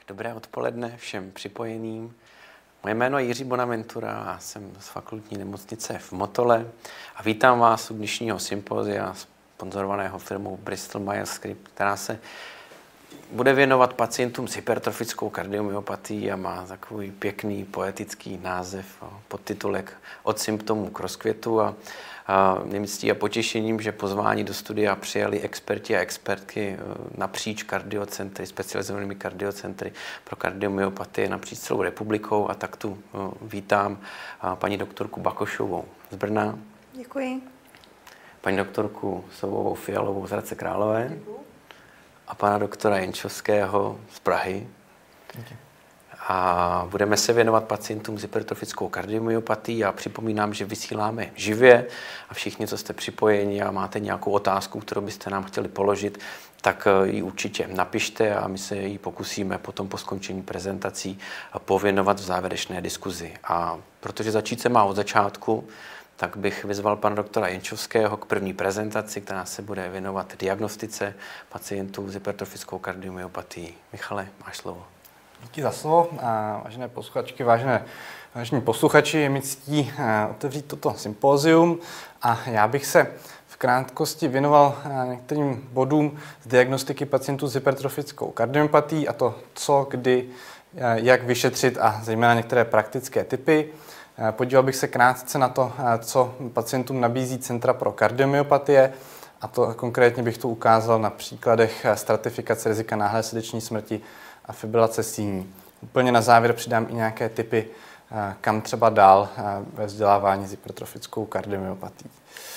Dobré odpoledne všem připojeným. Moje jméno je Jiří Bonaventura a jsem z fakultní nemocnice v Motole a vítám vás u dnešního sympózia sponzorovaného firmou Bristol Myers Squibb, která se bude věnovat pacientům s hypertrofickou kardiomyopatií a má takový pěkný poetický název, podtitulek Od symptomů k rozkvětu a mě mi ctí a potěšením, že pozvání do studia přijali experti a expertky napříč kardiocentry, specializovanými kardiocentry pro kardiomyopatie napříč celou republikou a tak tu vítám paní doktorku Bakošovou z Brna. Děkuji. Paní doktorku Sovovou Fialovou z Hradce Králové. Děkuji. A pana doktora Jenčovského z Prahy. Děkuji. A budeme se věnovat pacientům s hypertrofickou kardiomyopatií a připomínám, že vysíláme živě a všichni, co jste připojeni a máte nějakou otázku, kterou byste nám chtěli položit, tak ji určitě napište a my se ji pokusíme potom po skončení prezentací pověnovat v závěrečné diskuzi. A protože začít se má od začátku, tak bych vyzval pana doktora Jenčovského k první prezentaci, která se bude věnovat diagnostice pacientů s hypertrofickou kardiomyopatií. Michale, máš slovo. Díky za slovo. Vážené posluchačky, vážení posluchači, je mi ctí otevřít toto sympózium a já bych se v krátkosti věnoval některým bodům z diagnostiky pacientů s hypertrofickou kardiomyopatií a to co, kdy, jak vyšetřit a zejména některé praktické tipy. Podíval bych se krátce na to, co pacientům nabízí Centra pro kardiomyopatie, a to konkrétně bych to ukázal na příkladech stratifikace rizika náhlé srdeční smrti a fibrilace síní. Úplně na závěr přidám i nějaké tipy, kam třeba dál ve vzdělávání s hypertrofickou kardiomyopatií.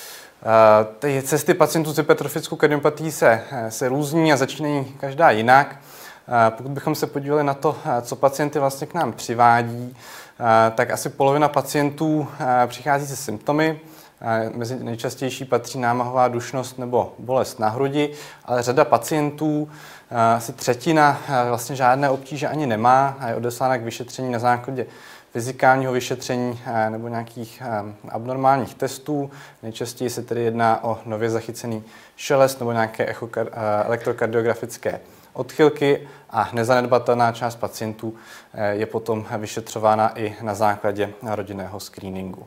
Ty cesty pacientů s hypertrofickou kardiomyopatií se různí a začínají každá jinak. Pokud bychom se podívali na to, co pacienty vlastně k nám přivádí, tak asi polovina pacientů přichází se symptomy. Mezi nejčastější patří námahová dušnost nebo bolest na hrudi, ale řada pacientů, asi třetina, vlastně žádné obtíže ani nemá a je odeslána k vyšetření na základě fyzikálního vyšetření nebo nějakých abnormálních testů. Nejčastěji se tedy jedná o nově zachycený šelest nebo nějaké elektrokardiografické odchylky a nezanedbatelná část pacientů je potom vyšetřována i na základě rodinného screeningu.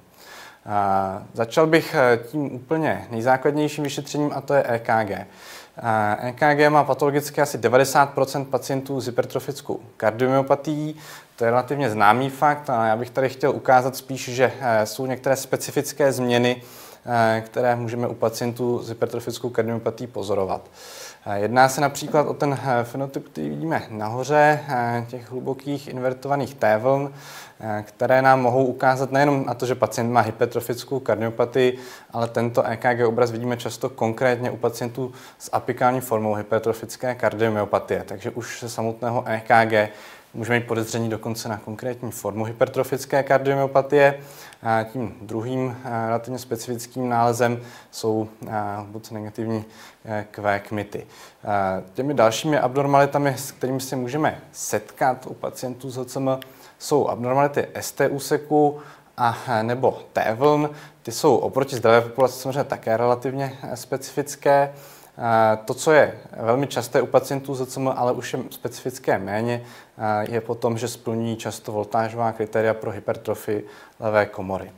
Začal bych tím úplně nejzákladnějším vyšetřením a to je EKG. EKG má patologicky asi 90% pacientů s hypertrofickou kardiomyopatií. To je relativně známý fakt a já bych tady chtěl ukázat spíš, že jsou některé specifické změny, které můžeme u pacientů s hypertrofickou kardiomyopatií pozorovat. Jedná se například o ten fenotyp, který vidíme nahoře, těch hlubokých invertovaných T-vln, které nám mohou ukázat nejenom na to, že pacient má hypertrofickou kardiomyopatii, ale tento EKG obraz vidíme často konkrétně u pacientů s apikální formou hypertrofické kardiomyopatie. Takže už ze samotného EKG můžeme mít podezření dokonce na konkrétní formu hypertrofické kardiomyopatie. Tím druhým relativně specifickým nálezem jsou hluboce negativní Q kmity. Těmi dalšími abnormalitami, s kterými se můžeme setkat u pacientů s HCM, jsou abnormality ST úseku a nebo T-vln. Ty jsou oproti zdravé populaci samozřejmě také relativně specifické. To, co je velmi časté u pacientů s HCM, ale už je specifické méně, je potom, že splňují často voltážová kritéria pro hypertrofii levé komory.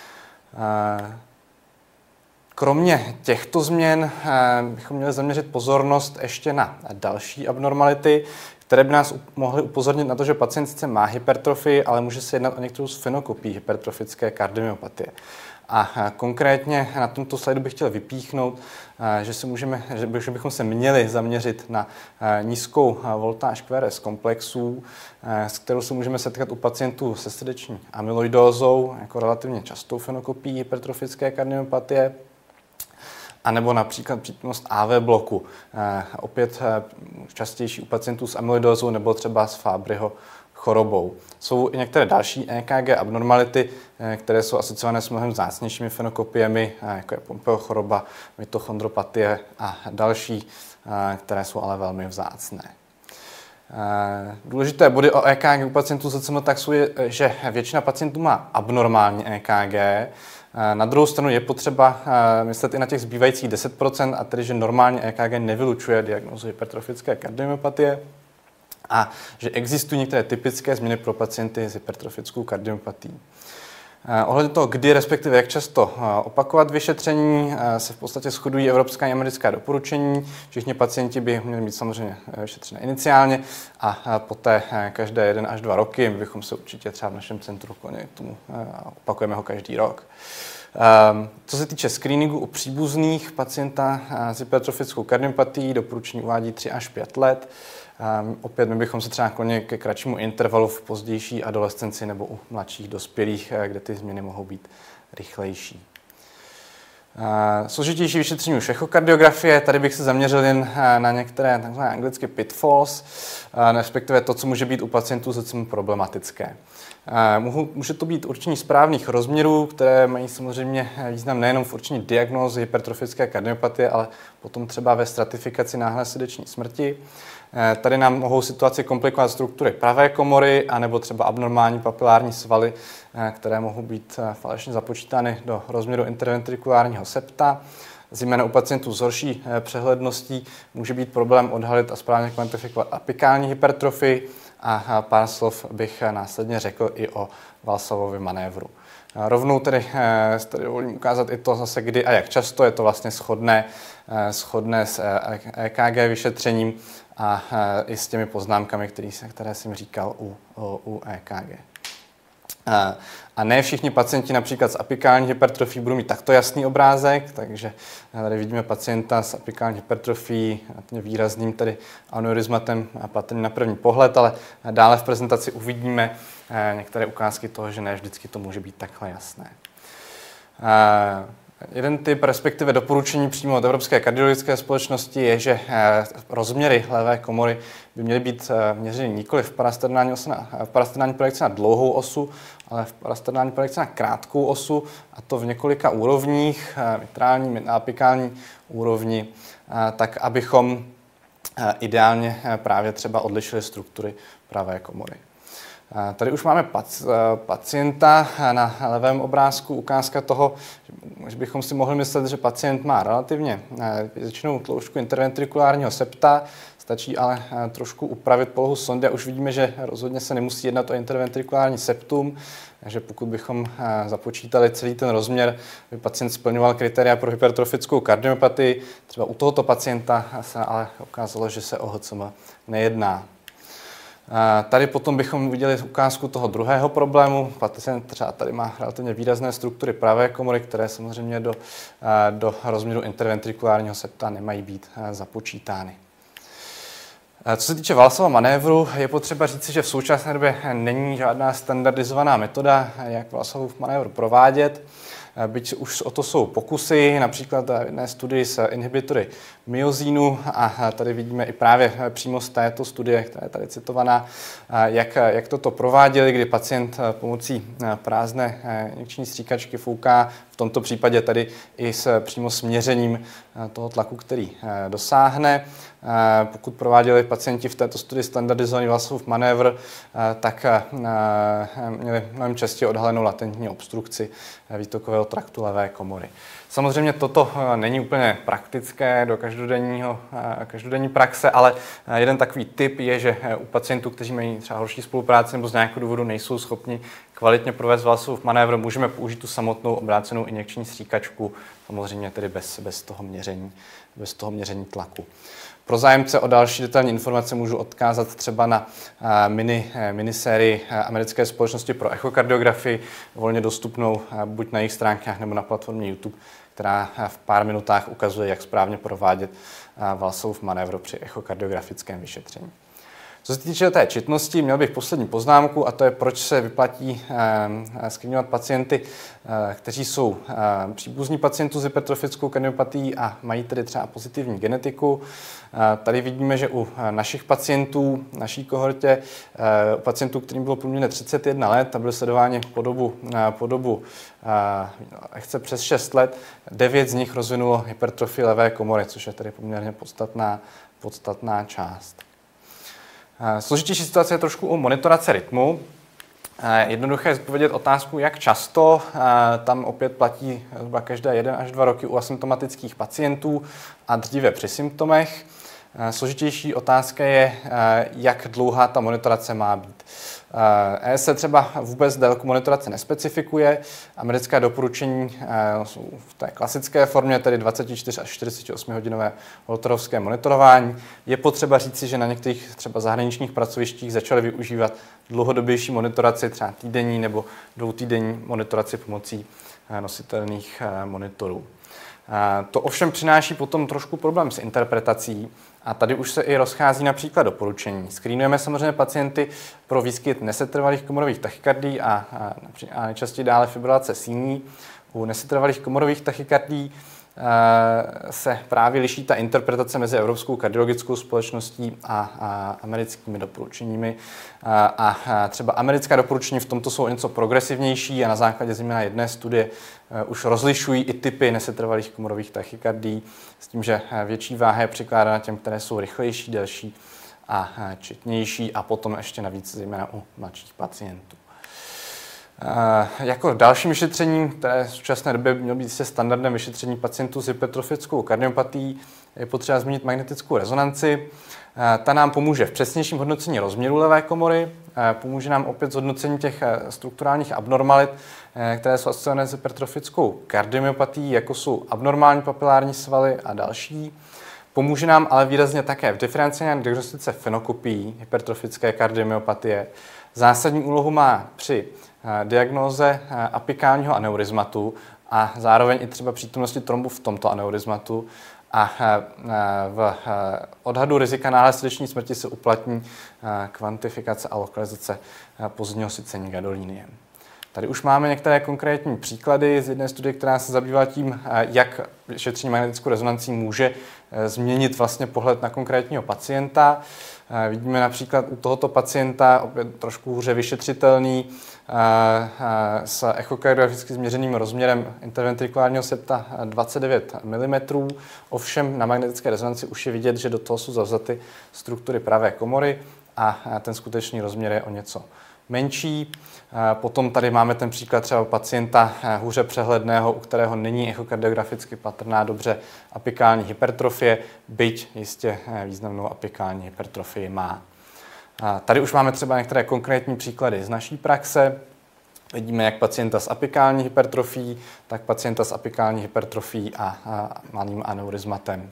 Kromě těchto změn bychom měli zaměřit pozornost ještě na další abnormality, které by nás mohly upozornit na to, že pacient sice má hypertrofii, ale může se jednat o některou z fenokopií hypertrofické kardiomyopatie. A konkrétně na tomto slajdu bych chtěl vypíchnout, že bychom se měli zaměřit na nízkou voltáž QRS komplexů, s kterou se můžeme setkat u pacientů se srdeční amyloidózou, jako relativně častou fenokopií hypertrofické kardiomyopatie, a nebo například přítomnost AV bloku, opět častější u pacientů s amyloidózou nebo třeba s Fabryho chorobou. Jsou i některé další EKG abnormality, které jsou asociované s mnohem vzácnějšími fenokopiemi, jako je Pompeho choroba, mitochondropatie a další, které jsou ale velmi vzácné. Důležité body o EKG u pacientů s HCM tak jsou, že většina pacientů má abnormální EKG. Na druhou stranu je potřeba myslet i na těch zbývajících 10%, a tedy, že normálně EKG nevylučuje diagnózu hypertrofické kardiomyopatie. a že existují některé typické změny pro pacienty s hypertrofickou kardiomyopatií. Ohledně toho, kdy, respektive jak často opakovat vyšetření, se v podstatě shodují evropská i americká doporučení. Všichni pacienti by měli být samozřejmě vyšetřené iniciálně a poté každé 1 až 2 roky. My bychom se určitě třeba v našem centru k tomu opakujeme ho každý rok. Co se týče screeningu u příbuzných pacienta s hypertrofickou kardiomyopatií, doporučení uvádí 3 až 5 let. Opět my bychom se třeba klonili ke kratšímu intervalu v pozdější adolescenci nebo u mladších dospělých, kde ty změny mohou být rychlejší. Složitější vyšetření už echokardiografie. Tady bych se zaměřil jen na některé takzvané anglicky pitfalls, respektive to, co může být u pacientů docela problematické. Může to být určení správných rozměrů, které mají samozřejmě význam nejenom v určení diagnózy hypertrofické kardiopatie, ale potom třeba ve stratifikaci náhlé srdeční smrti. Tady nám mohou situaci komplikovat struktury pravé komory anebo třeba abnormální papilární svaly, které mohou být falešně započítány do rozměru interventrikulárního septa. Zejména u pacientů s horší přehledností může být problém odhalit a správně kvantifikovat apikální hypertrofii a pár slov bych následně řekl i o Valsovově manévru. Rovnou tedy dovolím ukázat i to zase, kdy a jak často je to vlastně shodné s EKG vyšetřením a i s těmi poznámkami, které jsem říkal u EKG. A ne všichni pacienti například s apikální hypertrofií budou mít takto jasný obrázek, takže tady vidíme pacienta s apikální hypertrofií, výrazným tedy aneurizmatem patrně na první pohled, ale dále v prezentaci uvidíme některé ukázky toho, že ne vždycky to může být takhle jasné. Jeden typ, respektive doporučení přímo od Evropské kardiologické společnosti je, že rozměry levé komory by měly být měřeny nikoli v parasternální projekci na dlouhou osu, ale v parasternální projekci na krátkou osu, a to v několika úrovních, mitrální a apikální úrovni, tak abychom ideálně právě třeba odlišili struktury pravé komory. Tady už máme pacienta na levém obrázku, ukázka toho, že bychom si mohli myslet, že pacient má relativně většinou tloušťku interventrikulárního septa, stačí ale trošku upravit polohu sondy a už vidíme, že rozhodně se nemusí jednat o interventrikulární septum, takže pokud bychom započítali celý ten rozměr, by pacient splňoval kritéria pro hypertrofickou kardiomyopatii, třeba u tohoto pacienta se ale ukázalo, že se o HCM nejedná. Tady potom bychom viděli ukázku toho druhého problému. Pacient třeba tady má relativně výrazné struktury pravé komory, které samozřejmě do rozměru interventrikulárního septa nemají být započítány. Co se týče Valsova manévru, je potřeba říci, že v současné době není žádná standardizovaná metoda, jak Valsovův manévr provádět. Byť už o to jsou pokusy, například v jedné studii s inhibitory myozínu, a tady vidíme i právě přímo z této studie, která je tady citovaná, jak toto prováděli, kdy pacient pomocí prázdné injekční stříkačky fouká, v tomto případě tady i přímo s měřením toho tlaku, který dosáhne. Pokud prováděli pacienti v této studii standardizovaný Valsův manévr, tak měli mnohem častěji odhalenou latentní obstrukci výtokového traktu levé komory. Samozřejmě toto není úplně praktické do každodenní praxe, ale jeden takový tip je, že u pacientů, kteří mají třeba horší spolupráci nebo z nějakého důvodu nejsou schopni kvalitně provést Valsův manévr, můžeme použít tu samotnou obrácenou injekční stříkačku, samozřejmě tedy bez toho měření tlaku. Pro zájemce o další detailní informace můžu odkázat třeba na minisérii americké společnosti pro echokardiografii, volně dostupnou buď na jejich stránkách nebo na platformě YouTube, která v pár minutách ukazuje, jak správně provádět Valsův manévr při echokardiografickém vyšetření. Co se týče té četnosti, měl bych poslední poznámku, a to je, proč se vyplatí screenovat pacienty, kteří jsou příbuzní pacientů s hypertrofickou kardiopatií a mají tedy třeba pozitivní genetiku. Tady vidíme, že u našich pacientů, naší kohortě, pacientů, kterým bylo průměrně 31 let a byli sledováni po dobu lehce přes 6 let, 9 z nich rozvinulo hypertrofii levé komory, což je tedy poměrně podstatná část. Složitější situace je trošku u monitorace rytmu. Jednoduché je zodpovědět otázku, jak často. Tam opět platí zhruba každé 1 až 2 roky u asymptomatických pacientů a dříve při symptomech. Složitější otázka je, jak dlouhá ta monitorace má být. ESC třeba vůbec délku monitorace nespecifikuje. Americké doporučení jsou v té klasické formě, tedy 24 až 48 hodinové holterovské monitorování. Je potřeba říci, že na některých třeba zahraničních pracovištích začaly využívat dlouhodobější monitoraci, třeba týdenní nebo dvoutýdenní monitoraci pomocí nositelných monitorů. To ovšem přináší potom trošku problém s interpretací a tady už se i rozchází například doporučení. Skrínujeme samozřejmě pacienty pro výskyt nesetrvalých komorových tachykardí a nejčastěji dále fibrilace síní. U nesetrvalých komorových tachykardí se právě liší ta interpretace mezi Evropskou kardiologickou společností a americkými doporučeními. A třeba americká doporučení v tomto jsou něco progresivnější a na základě zejména jedné studie už rozlišují i typy nesetrvalých komorových tachykardí s tím, že větší váha je přikládána těm, které jsou rychlejší, delší a četnější a potom ještě navíc zejména u mladších pacientů. Jako dalším vyšetřením, které v současné době mělo být standardem vyšetření pacientů s hypertrofickou kardiopatií, je potřeba zmínit magnetickou rezonanci. Ta nám pomůže v přesnějším hodnocení rozměru levé komory, pomůže nám opět zhodnocení těch strukturálních abnormalit, které jsou asociované s hypertrofickou kardiomyopatií, jako jsou abnormální papilární svaly a další. Pomůže nám ale výrazně také v diferenciální diagnostice fenokopií hypertrofické kardiomyopatie. Zásadní úlohu má při diagnóze apikálního aneurizmatu a zároveň i třeba přítomnosti trombu v tomto aneurizmatu. A v odhadu rizika náhlé srdeční smrti se uplatní kvantifikace a lokalizace pozdního sycení gadolíniem. Tady už máme některé konkrétní příklady z jedné studie, která se zabývá tím, jak šetření magnetickou rezonancí může změnit vlastně pohled na konkrétního pacienta. Vidíme například u tohoto pacienta, opět trošku hůře vyšetřitelný, s echokardiograficky změřeným rozměrem interventrikulárního septa 29 mm. Ovšem na magnetické rezonanci už je vidět, že do toho jsou zavzaty struktury pravé komory a ten skutečný rozměr je o něco menší. Potom tady máme ten příklad třeba pacienta hůře přehledného, u kterého není echokardiograficky patrná dobře apikální hypertrofie, byť jistě významnou apikální hypertrofii má. Tady už máme třeba některé konkrétní příklady z naší praxe. Vidíme jak pacienta s apikální hypertrofií, tak pacienta s apikální hypertrofií a malým aneurizmatem.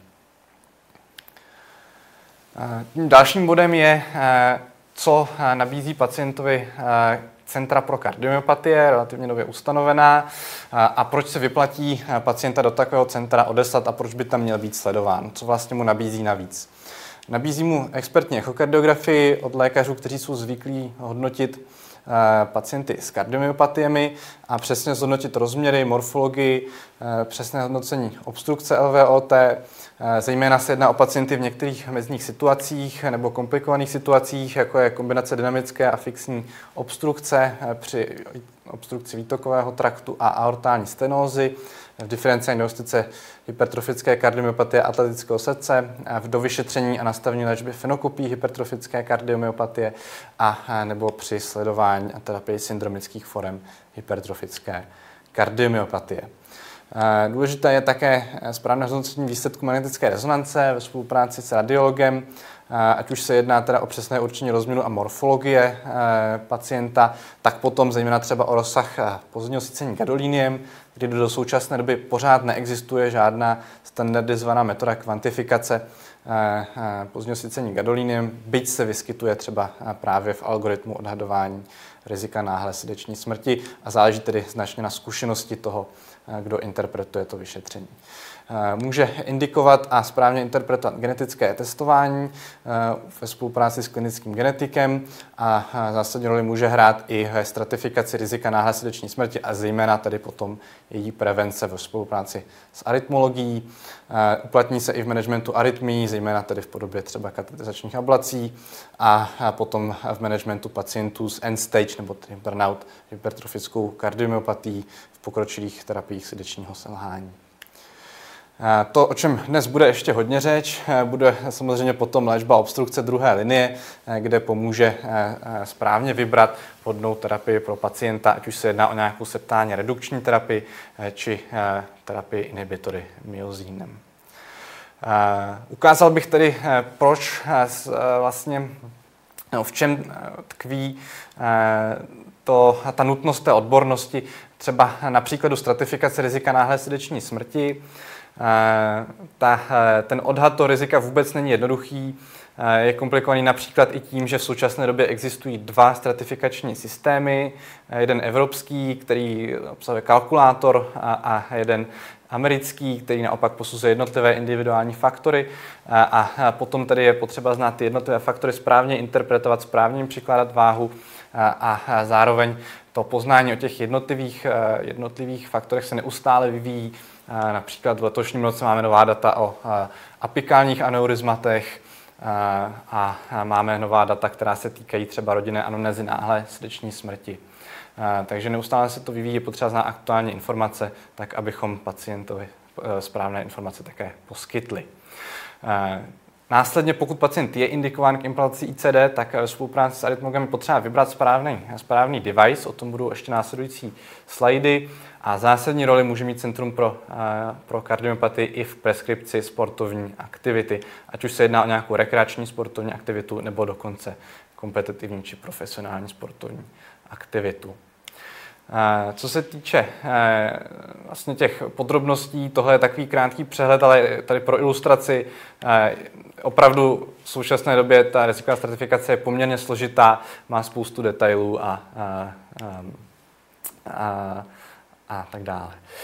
Tím dalším bodem je, co nabízí pacientovi Centra pro kardiomyopatie, relativně nově ustanovená, a proč se vyplatí pacienta do takového centra odeslat a proč by tam měl být sledován, co vlastně mu nabízí navíc. Nabízí mu expertní echokardiografii od lékařů, kteří jsou zvyklí hodnotit pacienty s kardiomyopatiemi a přesně zhodnotit rozměry, morfologii, přesné hodnocení obstrukce LVOT. Zejména se jedná o pacienty v některých mezních situacích nebo komplikovaných situacích, jako je kombinace dynamické a fixní obstrukce při obstrukci výtokového traktu a aortální stenózy, v diferenciální diagnostice hypertrofické kardiomyopatie atletického srdce, v dovyšetření a nastavení léčby fenokopií hypertrofické kardiomyopatie a nebo při sledování a terapii syndromických forem hypertrofické kardiomyopatie. Důležité je také správné hodnocení výsledku magnetické rezonance ve spolupráci s radiologem, ať už se jedná teda o přesné určení rozměru a morfologie pacienta, tak potom zejména třeba o rozsah pozdního sycení gadolíniem, kdy do současné doby pořád neexistuje žádná standardizovaná metoda kvantifikace pozdního sycení gadolíniem, byť se vyskytuje třeba právě v algoritmu odhadování rizika náhlé srdeční smrti a záleží tedy značně na zkušenosti toho, kdo interpretuje to vyšetření. Může indikovat a správně interpretovat genetické testování ve spolupráci s klinickým genetikem a zásadní roli může hrát i ve stratifikaci rizika náhlé srdeční smrti a zejména tedy potom její prevence ve spolupráci s arytmologií. Uplatní se i v managementu arytmií, zejména tedy v podobě třeba kateterizačních ablací a potom v managementu pacientů s end-stage nebo tedy burnout hypertrofickou kardiomyopatií v pokročilých terapiích srdečního selhání. To, o čem dnes bude ještě hodně řeč, bude samozřejmě potom léčba obstrukce druhé linie, kde pomůže správně vybrat vhodnou terapii pro pacienta, ať už se jedná o nějakou septálně redukční terapii či terapii inhibitory myozínem. Ukázal bych tedy, proč vlastně, v čem tkví ta nutnost té odbornosti, třeba na příkladu stratifikace rizika náhlé srdeční smrti. Ten odhad toho rizika vůbec není jednoduchý, je komplikovaný například i tím, že v současné době existují 2 stratifikační systémy, jeden evropský, který obsahuje kalkulátor, a jeden americký, který naopak posuzuje jednotlivé individuální faktory, a potom tedy je potřeba znát ty jednotlivé faktory, správně interpretovat, správně jim přikládat váhu, a zároveň to poznání o těch jednotlivých faktorech se neustále vyvíjí. Například v letošním roce máme nová data o apikálních aneurizmatech a máme nová data, která se týkají třeba rodinné anamnézy náhlé srdeční smrti. Takže neustále se to vyvíjí, je potřeba znát aktuální informace, tak abychom pacientovi správné informace také poskytli. Následně, pokud pacient je indikován k implantaci ICD, tak v spolupráci s arytmologem je potřeba vybrat správný device, o tom budou ještě následující slajdy. A zásadní roli může mít Centrum pro kardiomyopatii i v preskripci sportovní aktivity, ať už se jedná o nějakou rekreační sportovní aktivitu nebo dokonce kompetitivní či profesionální sportovní aktivitu. Co se týče vlastně těch podrobností, tohle je takový krátký přehled, ale tady pro ilustraci opravdu v současné době ta riziková stratifikace je poměrně složitá, má spoustu detailů a tak dále.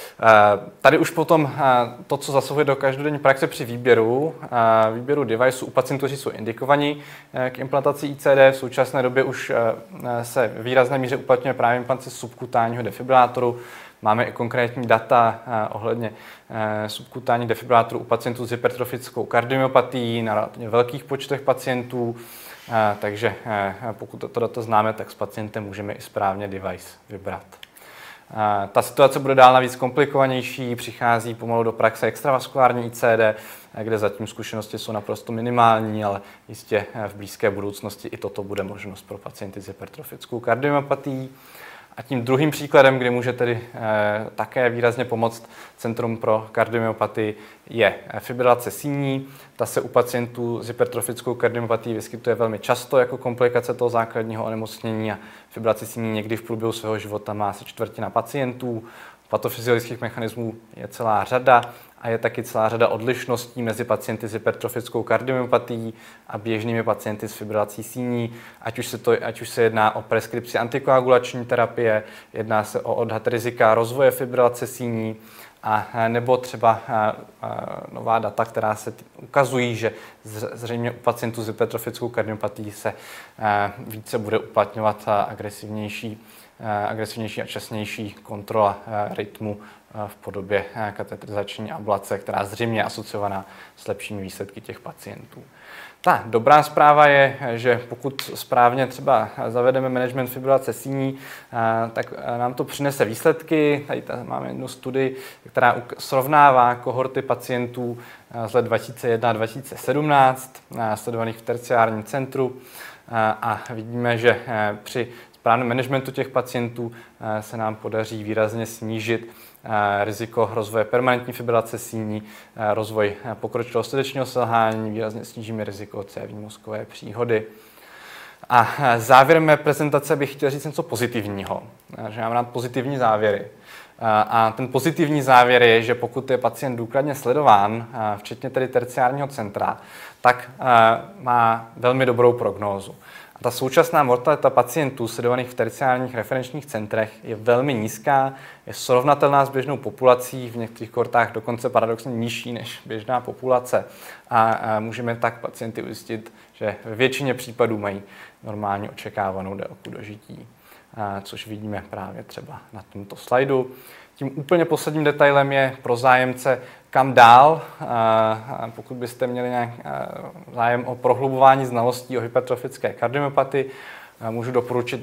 Tady už potom to, co zasahuje do každodenní praxe při výběru deviceů u pacientů, kteří jsou indikovaní k implantaci ICD. V současné době už se v výrazné míře uplatňuje právě implantace subkutánního defibrilátoru. Máme i konkrétní data ohledně subkutánních defibrilátorů u pacientů s hypertrofickou kardiomyopatií na relativně velkých počtech pacientů. Takže pokud toto data známe, tak s pacientem můžeme i správně device vybrat. Ta situace bude dál navíc komplikovanější, přichází pomalu do praxe extravaskulární ICD, kde zatím zkušenosti jsou naprosto minimální, ale jistě v blízké budoucnosti i toto bude možnost pro pacienty s hypertrofickou kardiomyopatií. A tím druhým příkladem, kdy může tedy také výrazně pomoct Centrum pro kardiomyopatii, je fibrilace síní. Ta se u pacientů s hypertrofickou kardiomyopatií vyskytuje velmi často jako komplikace toho základního onemocnění a fibrilace síní někdy v průběhu svého života má asi 1/4 pacientů. Patofyziologických mechanismů je celá řada a je taky celá řada odlišností mezi pacienty s hypertrofickou kardiomyopatií a běžnými pacienty s fibrilací síní, ať už se jedná o preskripci antikoagulační terapie, jedná se o odhad rizika rozvoje fibrilace síní, a nebo třeba nová data, která se ukazují, že zřejmě u pacientů s hypertrofickou kardiomyopatií se více bude uplatňovat agresivnější a časnější kontrola rytmu v podobě kateterizační ablace, která zřejmě je asociovaná s lepšími výsledky těch pacientů. Ta dobrá zpráva je, že pokud správně třeba zavedeme management fibrilace síní, tak nám to přinese výsledky. Tady máme jednu studii, která srovnává kohorty pacientů z let 2001 a 2017, sledovaných v terciárním centru, a vidíme, že při správném managementu těch pacientů se nám podaří výrazně snížit riziko rozvoje permanentní fibrilace síní, rozvoj pokročilého srdečního selhání, výrazně snížíme riziko cévní mozkové příhody. A závěrem mé prezentace bych chtěl říct něco pozitivního, že mám rád pozitivní závěry. A ten pozitivní závěr je, že pokud je pacient důkladně sledován, včetně tedy terciárního centra, tak má velmi dobrou prognózu. A ta současná mortalita pacientů sledovaných v terciárních referenčních centrech je velmi nízká, je srovnatelná s běžnou populací, v některých kohortách dokonce paradoxně nižší než běžná populace. A můžeme tak pacienty ujistit, že ve většině případů mají normálně očekávanou délku dožití, což vidíme právě třeba na tomto slajdu. Tím úplně posledním detailem je pro zájemce, kam dál. Pokud byste měli nějak zájem o prohlubování znalostí o hypertrofické kardiomyopatii, můžu doporučit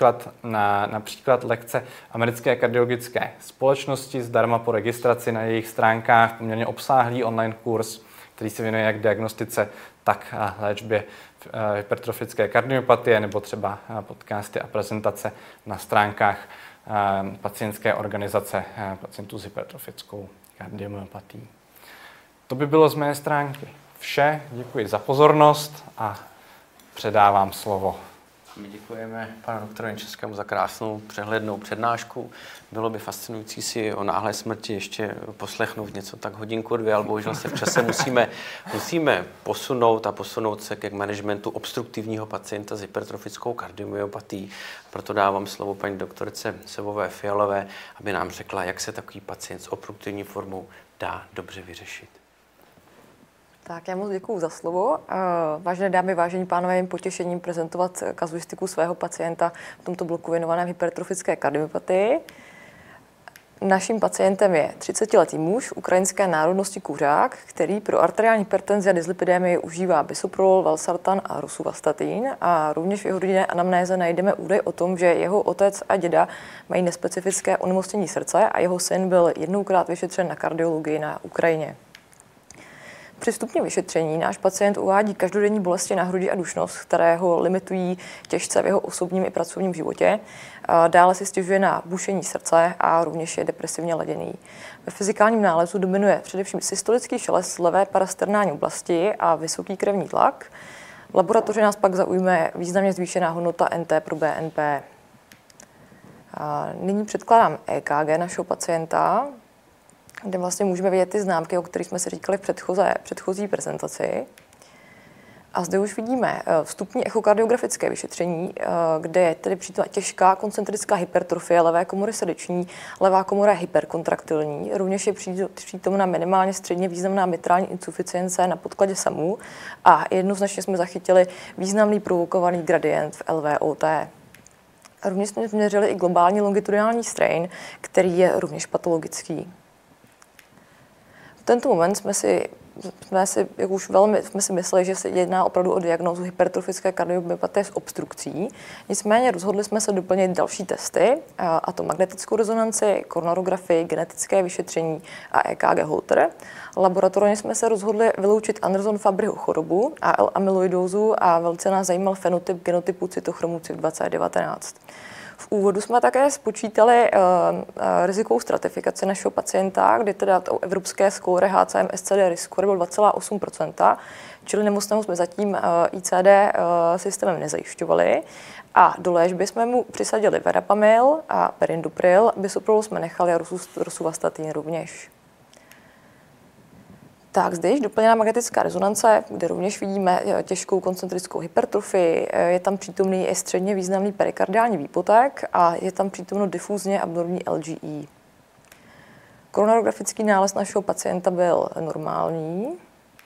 například lekce Americké kardiologické společnosti zdarma po registraci na jejich stránkách, poměrně obsáhlý online kurz, který se věnuje jak diagnostice, tak léčbě hypertrofické kardiomyopatie, nebo třeba podcasty a prezentace na stránkách pacientské organizace pacientů s hypertrofickou kardiomyopatií. To by bylo z mé stránky vše. Děkuji za pozornost a předávám slovo. My děkujeme panu doktoru Jenčovskému za krásnou přehlednou přednášku. Bylo by fascinující si o náhlé smrti ještě poslechnout něco tak hodinku, 2, ale bohužel se v čase musíme posunout se ke managementu obstruktivního pacienta s hypertrofickou kardiomyopatií. Proto dávám slovo paní doktorce Sevové Fialové, aby nám řekla, jak se takový pacient s obstruktivní formou dá dobře vyřešit. Tak já moc děkuju za slovo. Vážené dámy, vážení pánové, jim potěšením prezentovat kazuistiku svého pacienta v tomto bloku věnovaném hypertrofické kardiomyopatii. Naším pacientem je 30letý muž ukrajinské národnosti kuřák, který pro arteriální hypertenzi a dyslipidemii užívá bisoprolol, valsartan a rosuvastatin. A rovněž v jeho rodinné anamnéze najdeme údaj o tom, že jeho otec a děda mají nespecifické onemocnění srdce a jeho syn byl jednoukrát vyšetřen na kardiologii na Ukrajině. Při vstupním vyšetření náš pacient uvádí každodenní bolesti na hrudi a dušnost, které ho limitují těžce v jeho osobním i pracovním životě. Dále si stěžuje na bušení srdce a rovněž je depresivně laděný. Ve fyzikálním nálezu dominuje především systolický šelest levé parasternální oblasti a vysoký krevní tlak. V laboratoři nás pak zaujme významně zvýšená hodnota NT pro BNP. Nyní předkládám EKG našeho pacienta, kde vlastně můžeme vidět ty známky, o kterých jsme si říkali v předchozí prezentaci. A zde už vidíme vstupní echokardiografické vyšetření, kde je tedy přítomna těžká koncentrická hypertrofie levé komory srdeční, levá komora je hyperkontraktilní, rovněž je přítomna minimálně středně významná mitrální insuficience na podkladě SAMu a jednoznačně jsme zachytili významný provokovaný gradient v LVOT. Rovněž jsme změřili i globální longitudinální strain, který je rovněž patologický. V tento moment jsme si mysleli, že se jedná opravdu o diagnózu hypertrofické kardiomyopatie s obstrukcí. Nicméně rozhodli jsme se doplnit další testy, a to magnetickou rezonanci, koronarografii, genetické vyšetření a EKG Holter. Laboratorně jsme se rozhodli vyloučit Anderson-Fabryho chorobu, AL-amyloidózu a velice nás zajímal fenotyp genotypu cytochromu CYP2019. V úvodu jsme také spočítali rizikovou stratifikaci našeho pacienta, kdy teda to evropské skóre HCM SCD risk score byl 2,8%, čili nemocného jsme zatím ICD systémem nezajišťovali. A do léčby jsme mu přisadili verapamil a perindopril, bisoprolol jsme nechali a rosuvastatin rovněž. Tak, zde již doplněná magnetická rezonance, kde rovněž vidíme těžkou koncentrickou hypertrofii, je tam přítomný i středně významný perikardiální výpotek a je tam přítomno difúzně abnormní LGE. Koronarografický nález našeho pacienta byl normální.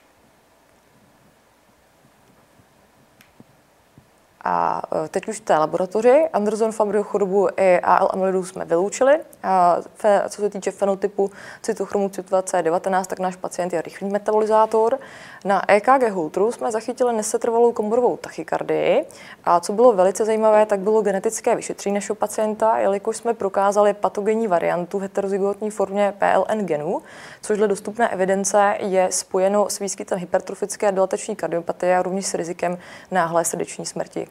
A teď už v té laboratoři Anderson-Fabryho chorobu i AL-amyloidózu jsme vyloučili. A co se týče fenotypu cytochromu CYP2019, tak náš pacient je rychlý metabolizátor. Na EKG Holteru jsme zachytili nesetrvalou komorovou tachykardii. A co bylo velice zajímavé, tak bylo genetické vyšetření našeho pacienta, jelikož jsme prokázali patogenní variantu v heterozygotní formě PLN genu, což dle dostupné evidence je spojeno s výskytem hypertrofické a dilatační kardiopatie a rovněž s rizikem náhlé srdeční smrti.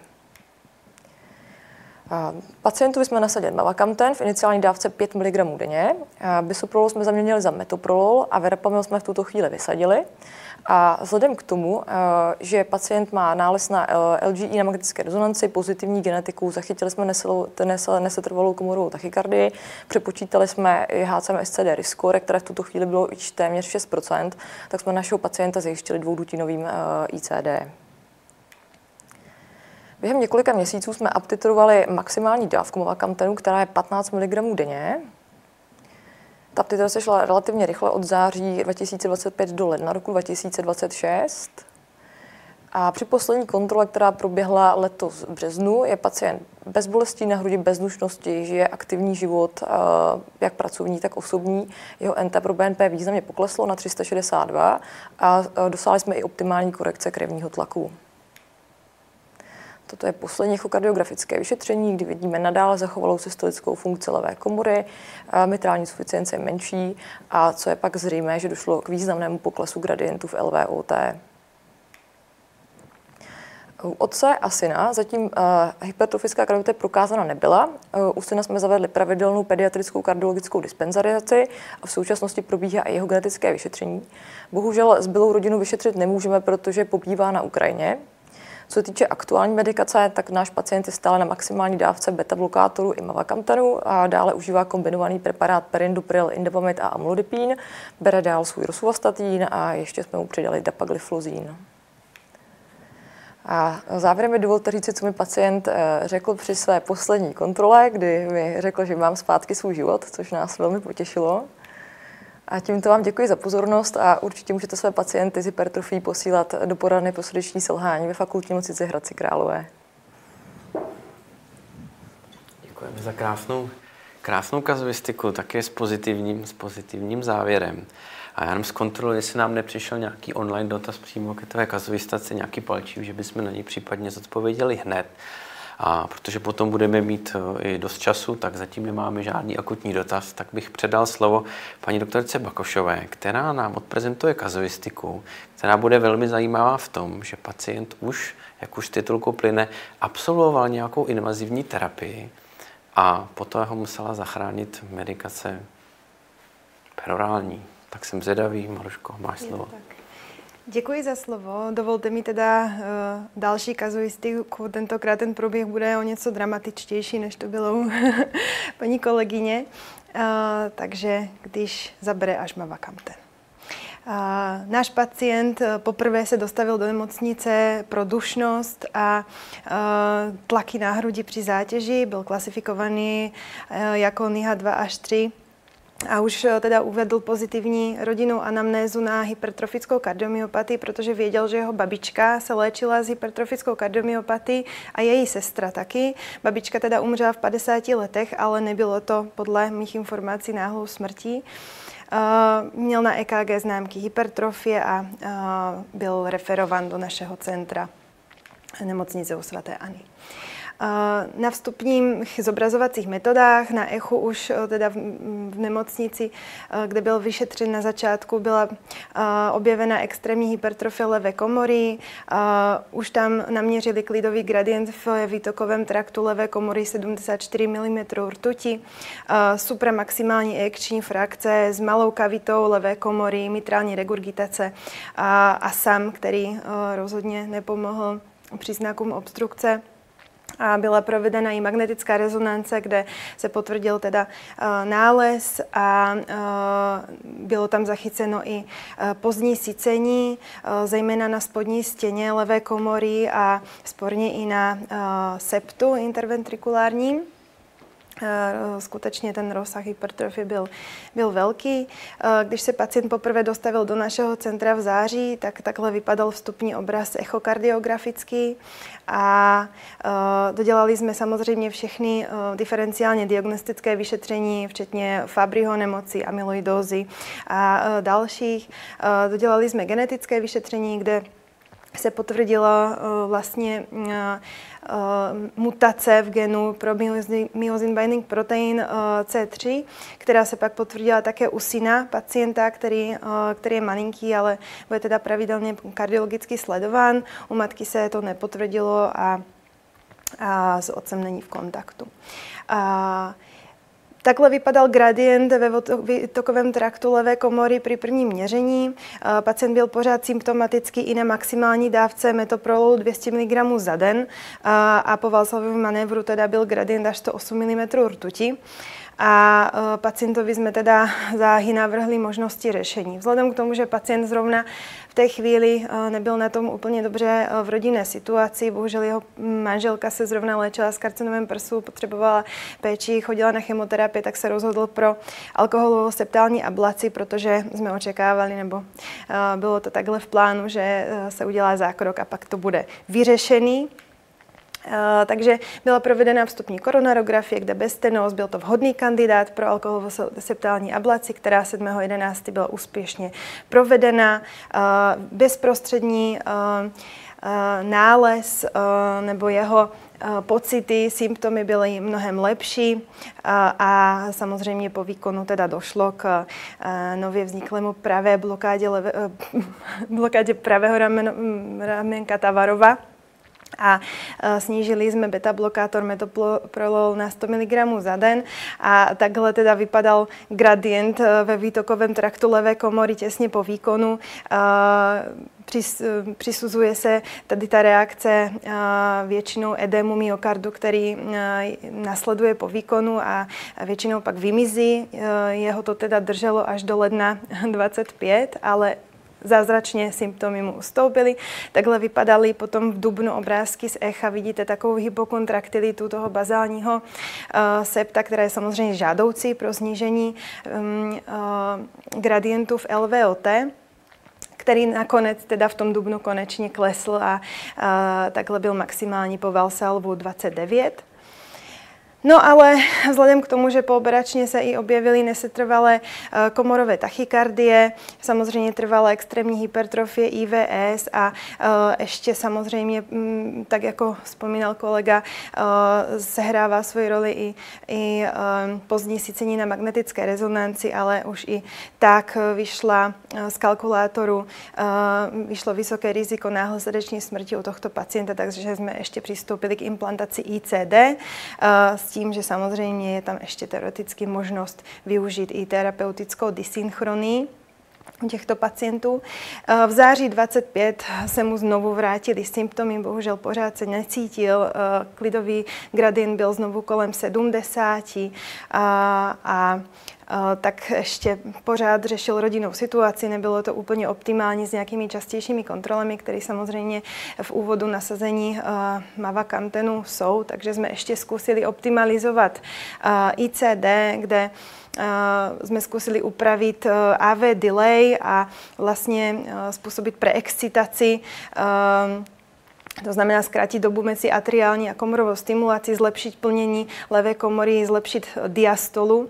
Pacientovi jsme nasadili mavacamten v iniciální dávce 5 mg denně. Bisoprolol jsme zaměnili za metoprolol a verapamil jsme v tuto chvíli vysadili. A vzhledem k tomu, že pacient má nález na LGE na magnetické rezonanci, pozitivní genetiku, zachytili jsme nesetrvalou komorovou tachykardii, přepočítali jsme HCM SCD risk score, které v tuto chvíli bylo již téměř 6%, tak jsme našeho pacienta zajištili dvoudutinovým ICD. Během několika měsíců jsme uptitrovali maximální dávku mavacamtenu, která je 15 mg denně. Ta uptitrace šla relativně rychle od září 2025 do ledna roku 2026. A při poslední kontrole, která proběhla letos v březnu, je pacient bez bolestí na hrudi, bez dušnosti, žije aktivní život, jak pracovní, tak osobní. Jeho NT pro BNP významně pokleslo na 362 a dosáhli jsme i optimální korekce krevního tlaku. Toto je poslední echokardiografické vyšetření, kdy vidíme nadále zachovalou systolickou funkci levé komory, mitrální insuficience je menší a co je pak zřejmé, že došlo k významnému poklesu gradientu v LVOT. U otce a syna zatím hypertrofická kardiopatí prokázána nebyla. U syna jsme zavedli pravidelnou pediatrickou kardiologickou dispenzarizaci a v současnosti probíhá i jeho genetické vyšetření. Bohužel zbylou rodinu vyšetřit nemůžeme, protože pobývá na Ukrajině. Co se týče aktuální medikace, tak náš pacient je stále na maximální dávce beta-blokátoru i mavacamtanu a dále užívá kombinovaný preparát perindopril, indapamid a amlodipín. Bere dál svůj rosuvastatin a ještě jsme mu přidali dapagliflozin. A závěrem mi dovolte říct, co mi pacient řekl při své poslední kontrole, kdy mi řekl, že mám zpátky svůj život, což nás velmi potěšilo. A tímto vám děkuji za pozornost a určitě můžete své pacienty s hypertrofií posílat do poradny pro srdeční selhání ve Fakultní nemocnici Hradci Králové. Děkujeme za krásnou kazuistiku, také s pozitivním závěrem. A já jenom zkontroluji, jestli nám nepřišel nějaký online dotaz přímo ke tvé kazuistaci, nějaký palčík, že bychom na něj případně zodpověděli hned. A protože potom budeme mít i dost času, tak zatím nemáme žádný akutní dotaz, tak bych předal slovo paní doktorce Bakošové, která nám odprezentuje kazuistiku, která bude velmi zajímavá v tom, že pacient už, jak už z titulku plyne, absolvoval nějakou invazivní terapii a potom ho musela zachránit medikace perorální. Tak jsem zvědavý, Maruško, máš slovo. Děkuji za slovo. Dovolte mi teda další kazuistiku. Tentokrát ten průběh bude o něco dramatičtější, než to bylo u paní kolegyně. Takže když zabere až mavacamten. Náš pacient poprvé se dostavil do nemocnice pro dušnost a tlaky na hrudi při zátěži. Byl klasifikovaný jako NIHA 2 až 3. A už teda uvedl pozitivní rodinnou anamnézu na hypertrofickou kardiomyopatii, protože věděl, že jeho babička se léčila s hypertrofickou kardiomyopatií a její sestra taky. Babička teda umřela v 50 letech, ale nebylo to podle mých informací náhlou smrtí. Měl na EKG známky hypertrofie a byl referován do našeho centra nemocnice u svaté Anny. Na vstupních zobrazovacích metodách, na echu už teda v nemocnici, kde byl vyšetřen na začátku, byla objevena extrémní hypertrofie levé komory. Už tam naměřili klidový gradient v výtokovém traktu levé komory 74 mm rtuti, supramaximální ejekční frakce s malou kavitou levé komory, mitrální regurgitace a SAM, který rozhodně nepomohl příznakům obstrukce. A byla provedena i magnetická rezonance, kde se potvrdil teda nález a bylo tam zachyceno i pozdní sycení, zejména na spodní stěně levé komory a sporně i na septu interventrikulárním. Skutečně ten rozsah hypertrofie byl velký. Když se pacient poprvé dostavil do našeho centra v září, tak takhle vypadal vstupní obraz echokardiografický a dodělali jsme samozřejmě všechny diferenciálně diagnostické vyšetření, včetně Fabryho nemoci, amyloidózy a dalších. Dodělali jsme genetické vyšetření, kde se potvrdila vlastně mutace v genu pro myosin binding protein C3, která se pak potvrdila také u syna pacienta, který je malinký, ale bude teda pravidelně kardiologicky sledován. U matky se to nepotvrdilo a s otcem není v kontaktu. Takhle vypadal gradient ve výtokovém traktu levé komory při prvním měření. Pacient byl pořád symptomatický i na maximální dávce metoprololu 200 mg za den a po Valsalvovém manévru teda byl gradient až 108 mm rtuti. A pacientovi jsme teda záhy navrhli možnosti řešení. Vzhledem k tomu, že pacient zrovna v té chvíli nebyl na tom úplně dobře v rodinné situaci, bohužel jeho manželka se zrovna léčila s karcinomem prsu, potřebovala péči, chodila na chemoterapii, tak se rozhodl pro alkoholovou septální ablaci, protože jsme očekávali, nebo bylo to takhle v plánu, že se udělá zákrok a pak to bude vyřešený. Takže byla provedena vstupní koronarografie, kde bez stenóz byl to vhodný kandidát pro alkoholovou septální ablaci, která 7.11. byla úspěšně provedena. Bezprostřední nález nebo jeho pocity, symptomy byly mnohem lepší a samozřejmě po výkonu teda došlo k nově vzniklému pravé blokádě pravého ramenka Tavarova. a snížili jsme beta-blokátor metoprolol na 100 mg za den a takhle teda vypadal gradient ve výtokovém traktu levé komory těsně po výkonu. Přisuzuje se tady ta reakce většinou edému myokardu, který nasleduje po výkonu a většinou pak vymizí. Jeho to teda drželo až do ledna 25, ale zázračně symptomy mu ustoupily. Takhle vypadaly potom v dubnu obrázky z echa. Vidíte takovou hypokontraktilitu toho bazálního septa, která je samozřejmě žádoucí pro snížení gradientu v LVOT, který nakonec teda v tom dubnu konečně klesl a takhle byl maximální po Valsalvu 29. No ale vzhledem k tomu, že pooperačně se i objevily nesetrvalé komorové tachykardie, samozřejmě trvalé extrémní hypertrofie IVS a ještě samozřejmě, tak jako vzpomínal kolega, sehrává svoji roli i pozdní sycení na magnetické rezonanci, ale už i tak vyšla z kalkulátoru, vyšlo vysoké riziko náhle srdeční smrti u tohto pacienta, takže jsme ještě přistoupili k implantaci ICD, s tím, že samozřejmě je tam ještě teoreticky možnost využít i terapeutickou dysynchronii u těchto pacientů. V září 25 se mu znovu vrátily symptomy, bohužel pořád se necítil, klidový gradient byl znovu kolem 70 a tak ještě pořád řešil rodinnou situaci, nebylo to úplně optimální s nějakými častějšími kontrolami, které samozřejmě v úvodu nasazení mavacamtenu jsou, takže jsme ještě zkusili optimalizovat ICD, kde jsme zkusili upravit AV delay a vlastně způsobit preexcitaci, to znamená zkrátit dobu mezi atriální a komorovou stimulací, zlepšit plnění levé komory, zlepšit diastolu.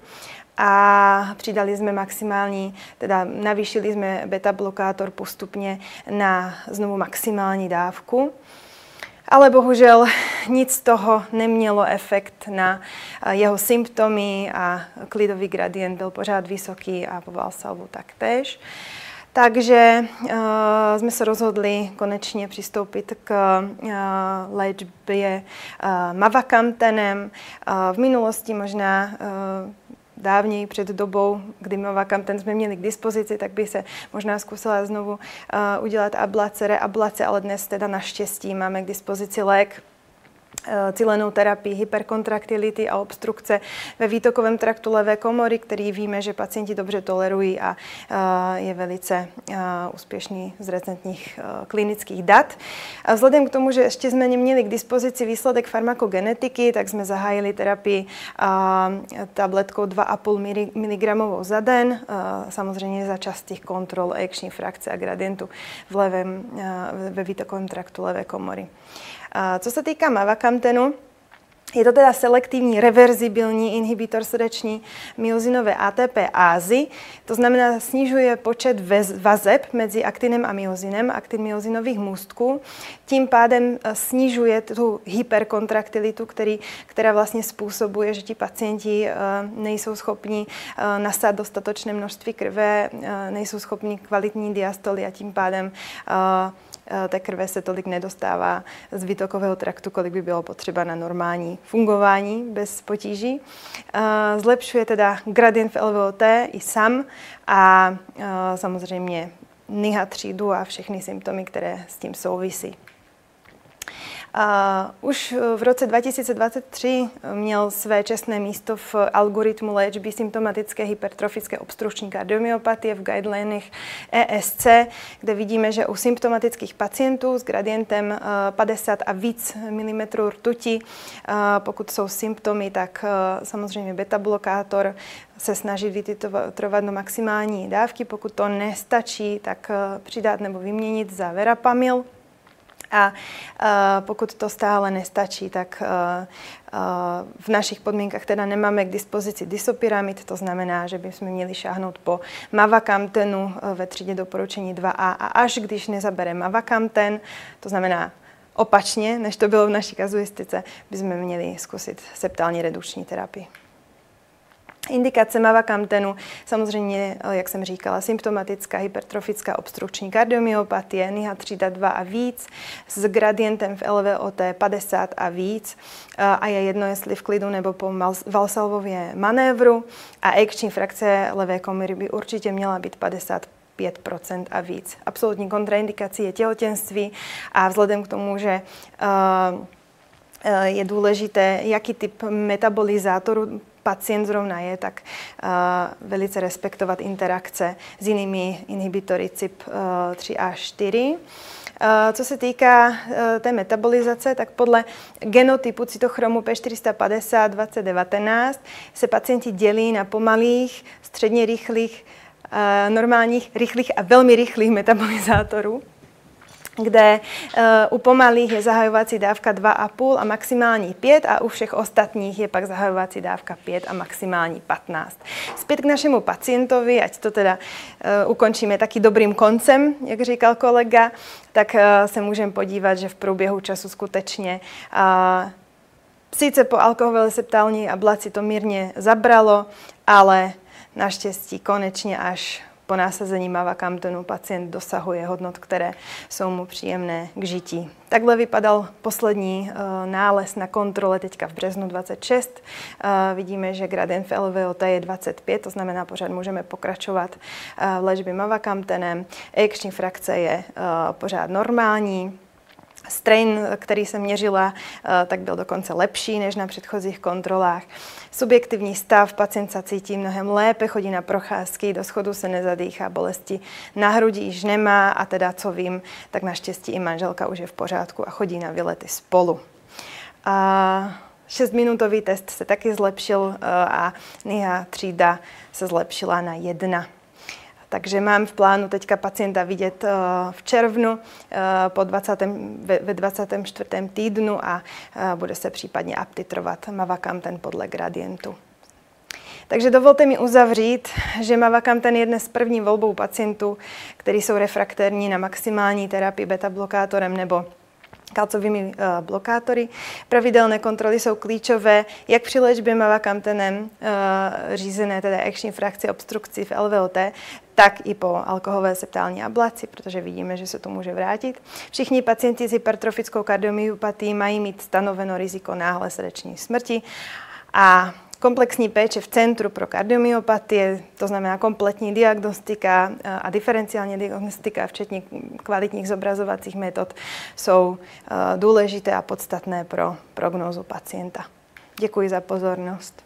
A přidali jsme maximální, teda navýšili jsme beta-blokátor postupně na znovu maximální dávku. Ale bohužel nic z toho nemělo efekt na jeho symptomy a klidový gradient byl pořád vysoký a po Valsalvu taktéž. Takže jsme se rozhodli konečně přistoupit k léčbě mavacamtenem. V minulosti možná dávněji před dobou, kdy mavacamten jsme měli k dispozici, tak by se možná zkusila znovu udělat ablace, reablace, ale dnes teda naštěstí máme k dispozici lék, cílenou terapii hyperkontraktility a obstrukce ve výtokovém traktu levé komory, který víme, že pacienti dobře tolerují a je velice úspěšný z recentních klinických dat. A vzhledem k tomu, že ještě jsme neměli k dispozici výsledek farmakogenetiky, tak jsme zahájili terapii tabletkou 2,5 mg za den, samozřejmě za častých kontrol ejekční frakce a gradientu ve výtokovém traktu levé komory. Co se týká mavacamtenu, je to teda selektivní reverzibilní inhibitor srdeční myozinové ATP-ázy, to znamená snižuje počet vazeb mezi aktinem a myozinem, aktin myozinových můstků, tím pádem snižuje tu hyperkontraktilitu, která vlastně způsobuje, že ti pacienti nejsou schopni nasát dostatečné množství krve, nejsou schopni kvalitní diastoly a tím pádem té krve se tolik nedostává z výtokového traktu, kolik by bylo potřeba na normální fungování bez potíží. Zlepšuje teda gradient v LVOT i SAM a samozřejmě NIHA třídu a všechny symptomy, které s tím souvisí. Už v roce 2023 měl své čestné místo v algoritmu léčby symptomatické hypertrofické obstrukční kardiomyopatie v guidelinech ESC, kde vidíme, že u symptomatických pacientů s gradientem 50 a víc milimetrů rtuti, pokud jsou symptomy, tak samozřejmě beta-blokátor se snažit vytitrovat do maximální dávky. Pokud to nestačí, tak přidat nebo vyměnit za verapamil. A pokud to stále nestačí, tak v našich podmínkách teda nemáme k dispozici disopyramid, to znamená, že bychom měli šáhnout po mavacamtenu ve třídě doporučení 2A a až když nezabere mavacamten, to znamená opačně, než to bylo v naší kazuistice, bychom měli zkusit septální redukční terapii. Indikace mavacamtenu, samozřejmě, jak jsem říkala, symptomatická hypertrofická obstrukční kardiomyopatie, NIHA třída 2 a víc, s gradientem v LVOT 50 a víc a je jedno, jestli v klidu nebo po Valsalvově manévru a ejekční frakce levé komory by určitě měla být 55% a víc. Absolutní kontraindikací je těhotenství a vzhledem k tomu, že je důležité, jaký typ metabolizátoru pacient zrovna je, tak velice respektovat interakce s jinými inhibitory CYP3 a 4. Co se týká té metabolizace, tak podle genotypu cytochromu P450 2019 se pacienti dělí na pomalých, středně rychlých, normálních, rychlých a velmi rychlých metabolizátorů, kde u pomalých je zahajovací dávka 2,5 a maximální 5 a u všech ostatních je pak zahajovací dávka 5 a maximální 15. Zpět k našemu pacientovi, ať to teda ukončíme taky dobrým koncem, jak říkal kolega, tak se můžeme podívat, že v průběhu času skutečně sice po alkoholové septální ablaci to mírně zabralo, ale naštěstí konečně až po násazení mavacamtenu pacient dosahuje hodnot, které jsou mu příjemné k žití. Takhle vypadal poslední nález na kontrole teďka v březnu 26. Vidíme, že gradient v LVOT je 25, to znamená, pořád můžeme pokračovat v léčbě mavacamtenem. Ejekční frakce je pořád normální. Strain, který jsem měřila, tak byl dokonce lepší než na předchozích kontrolách. Subjektivní stav, pacient se cítí mnohem lépe, chodí na procházky, do schodu se nezadýchá, bolesti na hrudi již nemá a teda, co vím, tak naštěstí i manželka už je v pořádku a chodí na výlety spolu. 6-minutový test se taky zlepšil a NIHA třída se zlepšila na 1. Takže mám v plánu teďka pacienta vidět v červnu ve 24. týdnu a bude se případně uptitrovat mavacamten podle gradientu. Takže dovolte mi uzavřít, že mavacamten je dnes první volbou pacientů, kteří jsou refraktérní na maximální terapii beta-blokátorem nebo kalcovými blokátory. Pravidelné kontroly jsou klíčové jak při léčbě mavacamtenem řízené teda ejekční frakci obstrukcí v LVOT, tak i po alkoholové septální ablaci, protože vidíme, že se to může vrátit. Všichni pacienti s hypertrofickou kardiomyopatií mají mít stanoveno riziko náhlé srdeční smrti a komplexní péče v Centru pro kardiomyopatie, to znamená kompletní diagnostika a diferenciální diagnostika, včetně kvalitních zobrazovacích metod, jsou důležité a podstatné pro prognózu pacienta. Děkuji za pozornost.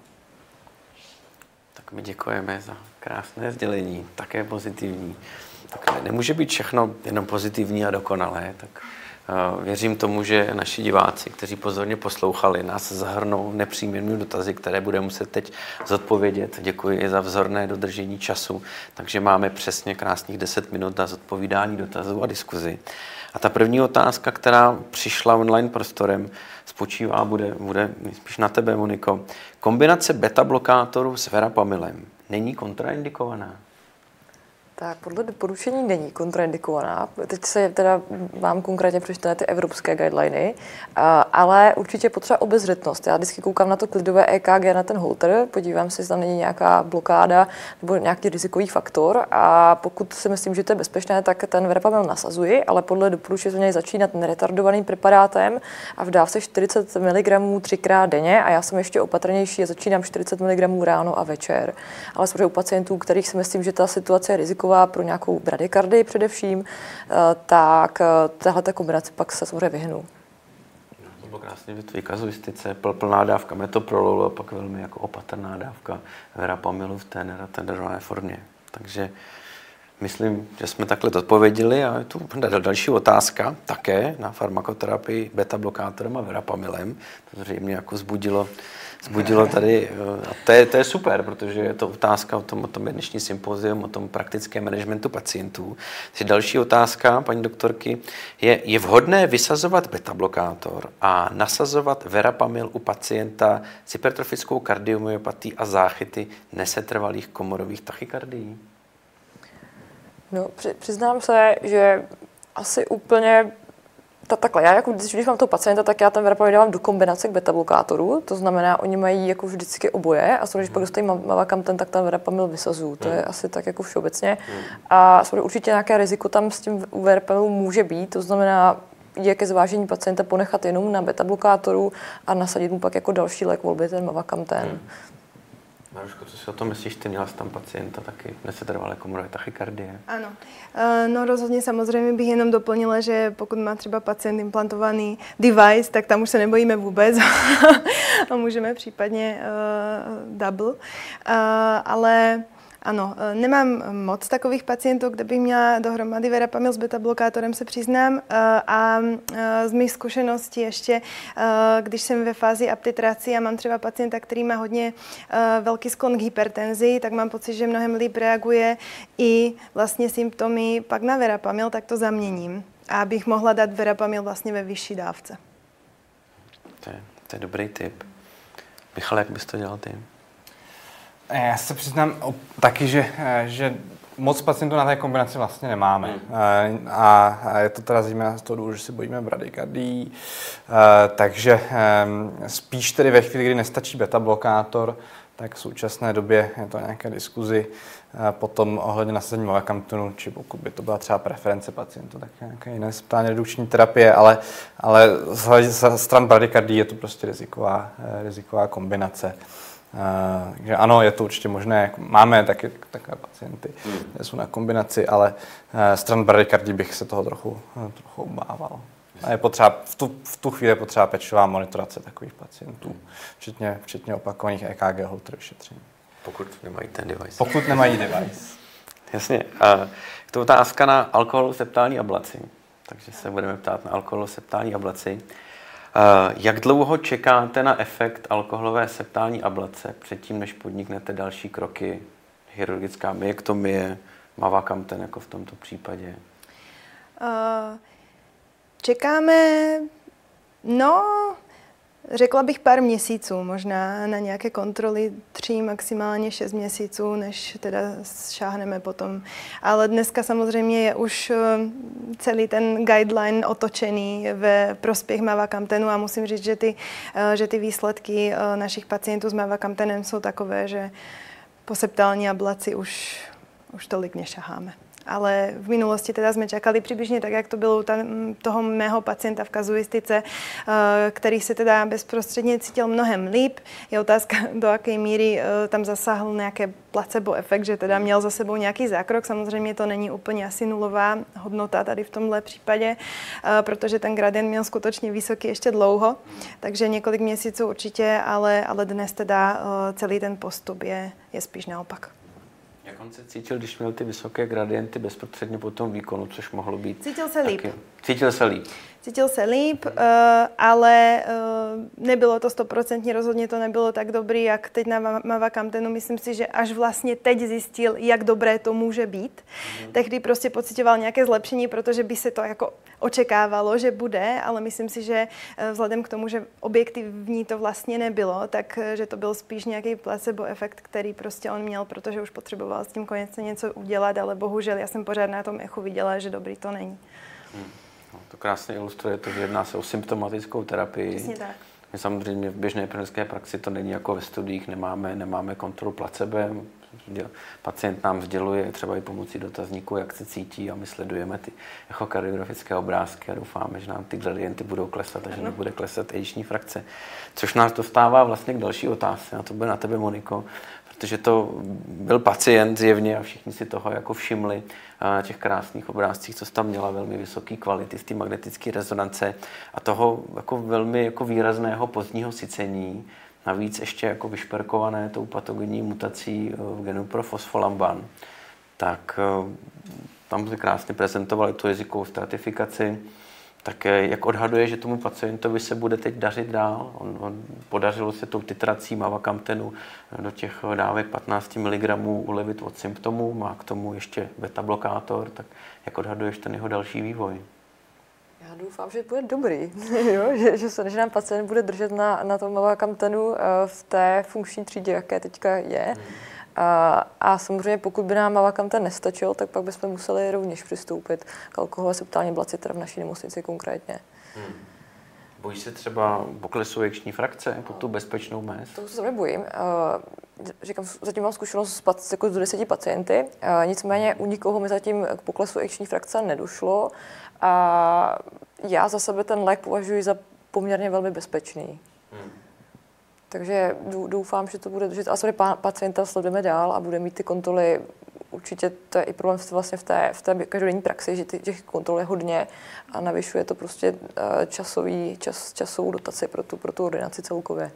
Tak my děkujeme za krásné sdělení, také pozitivní. Tak nemůže být všechno jenom pozitivní a dokonalé, tak věřím tomu, že naši diváci, kteří pozorně poslouchali, nás zahrnou nepříjemnými dotazy, které budeme muset teď zodpovědět. Děkuji i za vzorné dodržení času, takže máme přesně krásných 10 minut na zodpovídání dotazů a diskuzi. A ta první otázka, která přišla online prostorem, spočívá, bude spíš na tebe, Moniko. Kombinace beta-blokátorů s verapamilem není kontraindikovaná? Tak podle doporučení není kontraindikovaná. Teď se teda vám konkrétně přečtene ty evropské guideliny, ale určitě potřeba obezřetnost. Já vždycky koukám na to klidové EKG, na ten holter, podívám se, zda není nějaká blokáda nebo nějaký rizikový faktor a pokud si myslím, že to je bezpečné, tak ten verapamil nasazuji, ale podle doporučení to měli začínat neretardovaným preparátem a v dávce 40 mg 3x denně a já jsem ještě opatrnější a začínám 40 mg ráno a večer. Ale samozřejmě u pacientů, u kterých si myslím, že ta situace je riziková, pro nějakou bradykardii především, tak tahle kombinace pak se samozřejmě vyhnu. To bylo krásně v tvý kazuistice, plná dávka metoprololu a pak velmi jako opatrná dávka verapamilu v té neretardované formě. Takže myslím, že jsme takhle odpověděli a je tu další otázka také na farmakoterapii beta-blokátorem a verapamilem. To zřejmě jako zbudilo tady, a to je super, protože je to otázka o tom je dnešní sympozium, o tom praktickém managementu pacientů. Takže další otázka, paní doktorky, je vhodné vysazovat beta-blokátor a nasazovat verapamil u pacienta s hypertrofickou kardiomyopatií a záchyty nesetrvalých komorových tachykardií? No, přiznám se, že asi úplně Takhle, já jako když mám toho pacienta, tak já ten verapamil dávám do kombinace k beta-blokátoru, to znamená, oni mají jako vždycky oboje a když pak dostají mavacamten, tak ten verapamil vysazuju. To je asi tak jako všeobecně. A určitě nějaké riziko tam s tím u verapamilu může být, to znamená, je ke zvážení pacienta ponechat jenom na beta-blokátoru a nasadit mu pak jako další lék volby ten mavacamten. Maruško, co si o tom myslíš? Ty měla jsi tam pacienta taky nesetrvalé komorové tachykardie. Ano. No rozhodně samozřejmě bych jenom doplnila, že pokud má třeba pacient implantovaný device, tak tam už se nebojíme vůbec a můžeme případně double. Ale ano, nemám moc takových pacientů, kde bych měla dohromady verapamil s beta-blokátorem, se přiznám. A z mých zkušeností ještě, když jsem ve fázi aptitrací a mám třeba pacienta, který má hodně velký sklon k hypertenzi, tak mám pocit, že mnohem líp reaguje i vlastně symptomy pak na verapamil, tak to zaměním. A abych mohla dát verapamil vlastně ve vyšší dávce. To je dobrý tip. Michal, jak bys to dělal ty? Já se přiznám taky, že moc pacientů na té kombinaci vlastně nemáme. A je to teda zejména z toho důvodu, že se bojíme bradykardií. Takže spíš tedy ve chvíli, kdy nestačí beta-blokátor, tak v současné době je to nějaké diskuzi potom ohledně nasazení mavacamtenu, či pokud by to byla třeba preference pacientů, tak nějaké jiné septálně redukční terapie, ale z stran bradykardii je to prostě riziková kombinace. Takže ano, je to určitě možné. Máme taky takové pacienty, které jsou na kombinaci, ale stran bradykardii bych se toho trochu obával. A je potřeba, v tu chvíli je potřeba pečlivá monitorace takových pacientů, včetně opakovaných EKG Holter vyšetření. Pokud nemají ten device. Pokud nemají device. Jasně. To je otázka na alkoholoseptální ablaci. Takže se budeme ptát na alkoholoseptální ablaci. Jak dlouho čekáte na efekt alkoholové septální ablace předtím, než podniknete další kroky? Chirurgická myektomie, mavacamten jako v tomto případě? Čekáme, řekla bych pár měsíců, možná na nějaké kontroly 3, maximálně 6 měsíců, než teda šáhneme potom. Ale dneska samozřejmě je už celý ten guideline otočený ve prospěch mavacamtenu a musím říct, že ty výsledky našich pacientů s mavacamtenem jsou takové, že po septální ablaci už tolik nešaháme. Ale v minulosti teda jsme čakali přibližně tak, jak to bylo u toho mého pacienta v kazuistice, který se teda bezprostředně cítil mnohem líp. Je otázka, do jaké míry tam zasáhl nějaké placebo efekt, že teda měl za sebou nějaký zákrok. Samozřejmě to není úplně asi nulová hodnota tady v tomhle případě, protože ten gradient měl skutečně vysoký ještě dlouho, takže několik měsíců určitě, ale dnes teda celý ten postup je spíš naopak. Jak on se cítil, když měl ty vysoké gradienty bezprostředně po tom výkonu, což mohlo být? Cítil se líp. Cítil se líp, ale nebylo to 100%, rozhodně to nebylo tak dobrý, jak teď na mavacamtenu. Myslím si, že až vlastně teď zjistil, jak dobré to může být. Tehdy prostě pocitoval nějaké zlepšení, protože by se to jako očekávalo, že bude, ale myslím si, že vzhledem k tomu, že objektivní to vlastně nebylo, takže to byl spíš nějaký placebo efekt, který prostě on měl, protože už potřeboval s tím konečně něco udělat, ale bohužel já jsem pořád na tom echu viděla, že dobrý to není. To krásně ilustruje to, že jedná se o symptomatickou terapii. Přesně tak. My samozřejmě v běžné klinické praxi to není jako ve studiích, nemáme kontrolu placebem. Pacient nám sděluje třeba i pomocí dotazníku, jak se cítí a my sledujeme ty echokardiografické obrázky a doufáme, že nám ty gradienty budou klesat a že nebude klesat ejiční frakce. Což nás dostává vlastně k další otázce, a to bude na tebe, Moniko, protože to byl pacient zjevně a všichni si toho jako všimli na těch krásných obrázcích, co jsi tam měla, velmi vysoké kvality z té magnetické rezonance a toho jako velmi jako výrazného pozdního sycení, navíc ještě jako vyšperkované tou patogenní mutací v genu pro fosfolamban. Tak tam si krásně prezentovali tu rizikovou stratifikaci. Tak jak odhaduje, že tomu pacientovi se bude teď dařit dál? On podařilo se tou titrací mavacamtenu do těch dávek 15 mg ulevit od symptomů, má k tomu ještě beta-blokátor, tak jak odhaduješ ten jeho další vývoj? Já doufám, že bude dobrý, jo? že nám pacient bude držet na tom mavacamtenu v té funkční třídě, jaké teďka je. A samozřejmě pokud by nám mavacamten nestačil, tak pak bychom museli rovněž přistoupit k alkoholové septální ablaci, teda v naší nemocnici konkrétně. Bojíš se třeba poklesu jejční frakce po tu bezpečnou mez? To se nebojím. Říkám, zatím mám zkušenost jako s 10 pacienty, nicméně u nikoho mi zatím k poklesu jejční frakce nedošlo a já za sebe ten lék považuji za poměrně velmi bezpečný. Takže doufám, že to bude držet. A pacienta sledujeme dál a bude mít ty kontroly. Určitě to je i problém vlastně v té každodenní praxi, že těch kontrol je hodně a navyšuje to prostě časovou dotaci pro tu ordinaci celkově.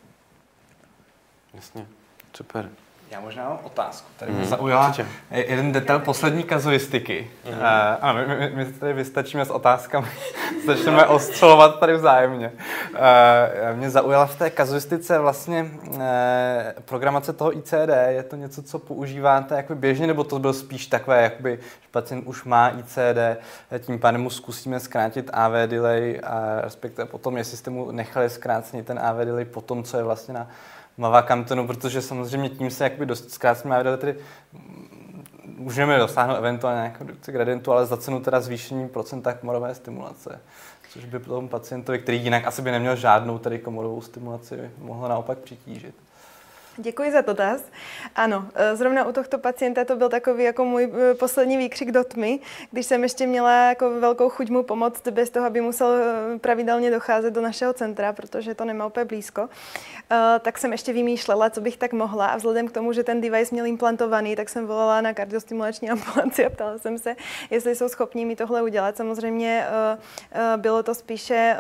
Jasně, super. Já možná mám otázku. Tady mě zaujala jeden detail poslední kazuistiky. Ano, my tady vystačíme s otázkami, začneme ostřelovat tady vzájemně. Mě zaujala v té kazuistice vlastně programace toho ICD. Je to něco, co používáte jako běžně, nebo to byl spíš takové, jakoby, že pacient už má ICD, tím pádem mu zkusíme zkrátit AV delay, a respektive potom, jestli jste mu nechali zkrácený ten AV delay po tom, co je vlastně na mavacamtonu, protože samozřejmě tím se jakoby dost zkrácením AV delay tedy můžeme dosáhnout eventuálně nějakou redukci gradientu, ale za cenu teda zvýšení procenta komorové stimulace, což by tomu pacientovi, který jinak asi by neměl žádnou tedy komorovou stimulaci, mohlo naopak přitížit. Děkuji za dotaz. Ano, zrovna u tohto pacienta to byl takový jako můj poslední výkřik do tmy, když jsem ještě měla jako velkou chuť mu pomoct bez toho, aby musel pravidelně docházet do našeho centra, protože to nemá úplně blízko. Tak jsem ještě vymýšlela, co bych tak mohla a vzhledem k tomu, že ten device měl implantovaný, tak jsem volala na kardiostimulační ambulanci a ptala jsem se, jestli jsou schopni mi tohle udělat. Samozřejmě bylo to spíše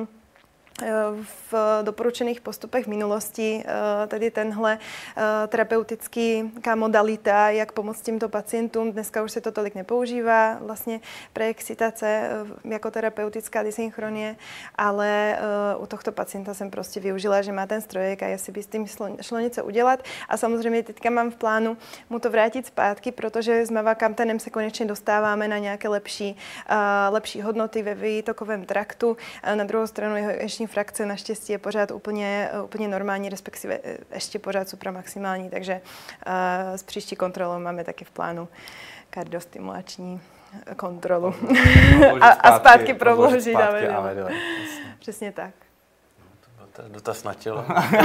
v doporučených postupech v minulosti, tedy tenhle terapeutická modalita, jak pomoct těmto pacientům. Dneska už se to tolik nepoužívá, vlastně preexcitace jako terapeutická dysynchronie, ale u tohto pacienta jsem prostě využila, že má ten strojek a jestli by s tím šlo něco udělat. A samozřejmě teďka mám v plánu mu to vrátit zpátky, protože s mavacamtenem se konečně dostáváme na nějaké lepší hodnoty ve výtokovém traktu. Na druhou stranu jeho ječní frakce naštěstí je pořád úplně normální, respektive ještě pořád supramaximální, takže s příští kontrolou máme taky v plánu kardiostimulační kontrolu. A zpátky prodloužit. Přesně tak. Dotaz na tělo,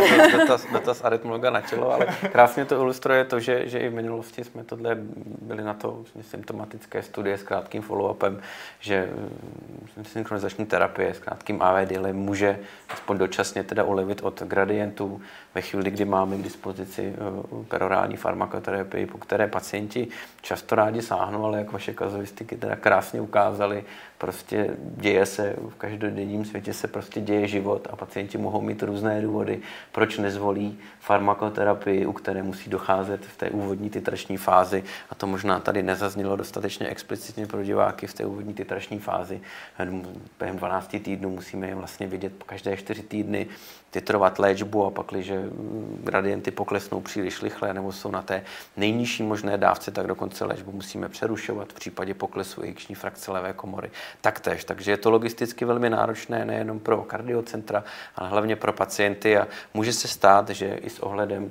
dotaz arytmologa na tělo, ale krásně to ilustruje to, že i v minulosti jsme tohle byli na to symptomatické studie s krátkým follow-upem, že synchronizační terapie s krátkým AV delay může aspoň dočasně teda ulevit od gradientů ve chvíli, kdy máme k dispozici perorální farmakoterapii, po které pacienti často rádi sáhnou, ale jak vaše kazuistiky teda krásně ukázaly, prostě děje se v každodenním světě se prostě děje život a pacienti mohou mít různé důvody, proč nezvolí farmakoterapii, u které musí docházet v té úvodní titrační fázi. A to možná tady nezaznělo dostatečně explicitně pro diváky v té úvodní titrační fázi. Během 12 týdnů musíme jim vlastně vidět každé 4 týdny titrovat léčbu a pak, když gradienty poklesnou příliš rychle nebo jsou na té nejnižší možné dávce, tak dokonce léčbu musíme přerušovat v případě poklesu ejekční frakce levé komory. Taktéž. Takže je to logisticky velmi náročné nejenom pro kardiocentra, ale hlavně pro pacienty a může se stát, že i s ohledem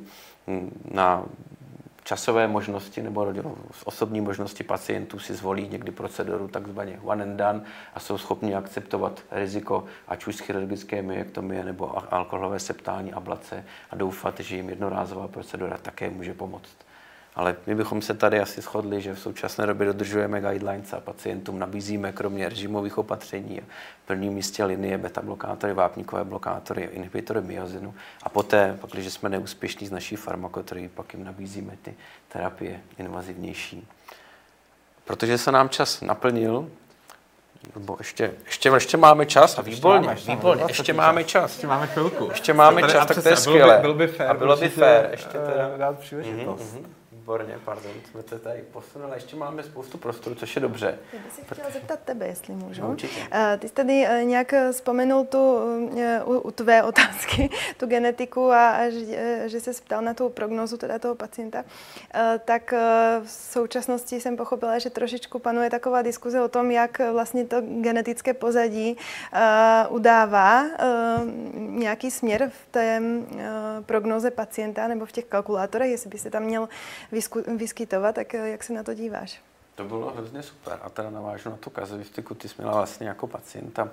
na časové možnosti nebo z osobní možnosti pacientů si zvolí někdy proceduru takzvaně one and done a jsou schopni akceptovat riziko ať už z chirurgické myektomie nebo alkoholové septální ablace a doufat, že jim jednorázová procedura také může pomoct. Ale my bychom se tady asi shodli, že v současné době dodržujeme guidelines a pacientům nabízíme kromě režimových opatření a v prvním místě linie beta-blokátory, vápníkové blokátory, inhibitory myozinu a poté, pak, když jsme neúspěšní z naší farmakoterapii, pak jim nabízíme ty terapie invazivnější. Protože se nám čas naplnil, nebo ještě máme čas a výborně, ještě máme čas. Ještě máme chvilku. Ještě máme čas, tak to je skvělé. Bylo by fér ještě teda dát příležitost. Výborně, pardon, jsme to tady posunuli, ještě máme spoustu prostoru, což je dobře. Já bych se chtěla zeptat tebe, jestli můžu. No, určitě. Ty jsi tady nějak vzpomenul u tvé otázky, tu genetiku a že se ptal na tu prognózu teda toho pacienta, tak v současnosti jsem pochopila, že trošičku panuje taková diskuze o tom, jak vlastně to genetické pozadí udává nějaký směr v té prognóze pacienta nebo v těch kalkulátorech, jestli by se tam měl vyskytovat, tak jak se na to díváš? To bylo hrozně super. A teda navážu na tu kazuistiku, ty jsi měla vlastně jako pacienta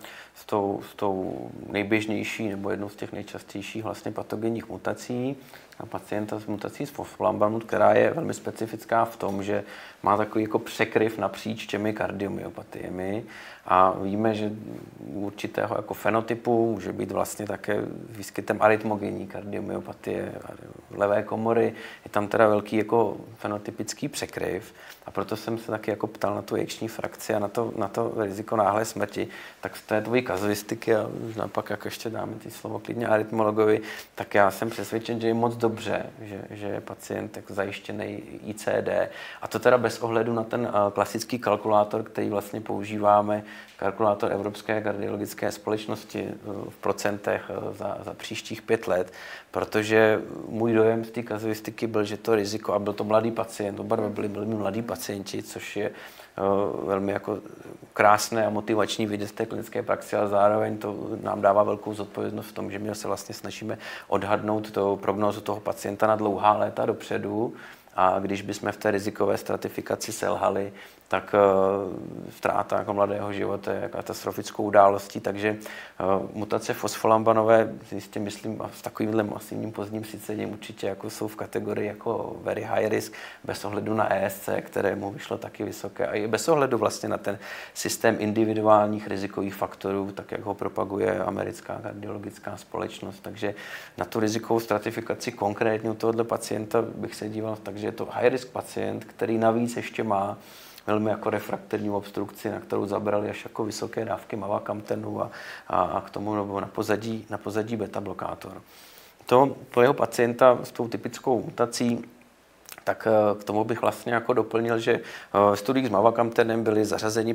s tou nejběžnější nebo jednou z těch nejčastějších vlastně patogenních mutací. A pacienta s mutací z fosfolambanu, která je velmi specifická v tom, že má takový jako překryv napříč těmi kardiomyopatiemi. A víme, že u určitého jako fenotypu může být vlastně také výskytem arytmogenní kardiomyopatie levé komory. Je tam teda velký jako fenotypický překryv. A proto jsem se taky jako ptal na tu jejční frakci a na to riziko náhlé smrti. Tak z té tvojí kazuistiky, a možná pak jak ještě dáme ty slovo klidně arytmologovi, tak já jsem přesvědčen, že je moc dobře, že je pacient jako zajištěný ICD. A to teda bez ohledu na ten klasický kalkulátor, který vlastně používáme, kalkulátor Evropské kardiologické společnosti v procentech za příštích 5 let, protože můj dojem z té kazuistiky byl, že to riziko, a byl to mladý pacient, oba dva byli velmi mladí pacienti, což je velmi jako krásné a motivační vidět z té klinické praxe, ale zároveň to nám dává velkou zodpovědnost v tom, že my se vlastně snažíme odhadnout tu prognózu toho pacienta na dlouhá léta dopředu. A když bychom v té rizikové stratifikaci selhali, tak ztráta jako mladého života je katastrofickou událostí, takže mutace fosfolambanové, jistě myslím, a s takovýmhle masivním pozdním sycením určitě jako jsou v kategorii jako very high risk, bez ohledu na ESC, kterému vyšlo taky vysoké, a i bez ohledu vlastně na ten systém individuálních rizikových faktorů, tak jak ho propaguje americká kardiologická společnost. Takže na tu rizikovou stratifikaci konkrétně u tohoto pacienta bych se díval tak, že je to high risk pacient, který navíc ještě má velmi jako refraktorní obstrukci, na kterou zabrali až jako vysoké dávky mavacamtenu a k tomu nebo na pozadí beta blokátor. To pro jeho pacienta s tou typickou mutací, tak k tomu bych vlastně jako doplnil, že v studiích s mavacamtenem byli zařazeni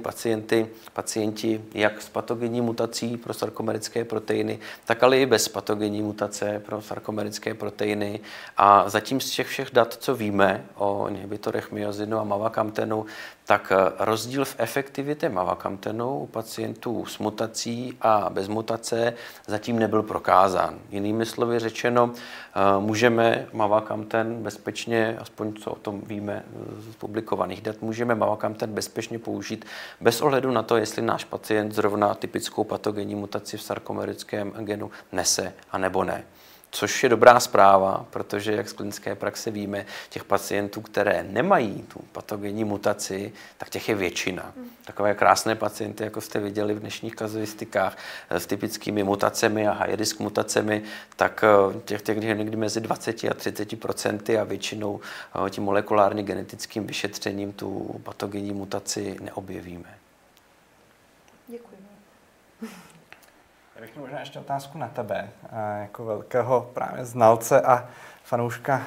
pacienti jak s patogenní mutací pro sarkomerické proteiny, tak ale i bez patogenní mutace pro sarkomerické proteiny. A zatím z těch všech dat, co víme o inhibitorech myozinu a mavacamtenu, tak rozdíl v efektivitě mavacamtenu u pacientů s mutací a bez mutace zatím nebyl prokázán. Jinými slovy řečeno, můžeme mavacamten bezpečně, aspoň co o tom víme z publikovaných dat, můžeme mavacamten bezpečně použít bez ohledu na to, jestli náš pacient zrovna typickou patogenní mutaci v sarkomerickém genu nese a nebo ne. Což je dobrá zpráva, protože jak z klinické praxe víme, těch pacientů, které nemají tu patogenní mutaci, tak těch je většina. Takové krásné pacienty, jako jste viděli v dnešních kazuistikách s typickými mutacemi a high risk mutacemi, tak těch někdy mezi 20 a 30% a většinou tím molekulárně genetickým vyšetřením tu patogenní mutaci neobjevíme. Děkuji. Já bych měl možná ještě otázku na tebe, jako velkého právě znalce a fanouška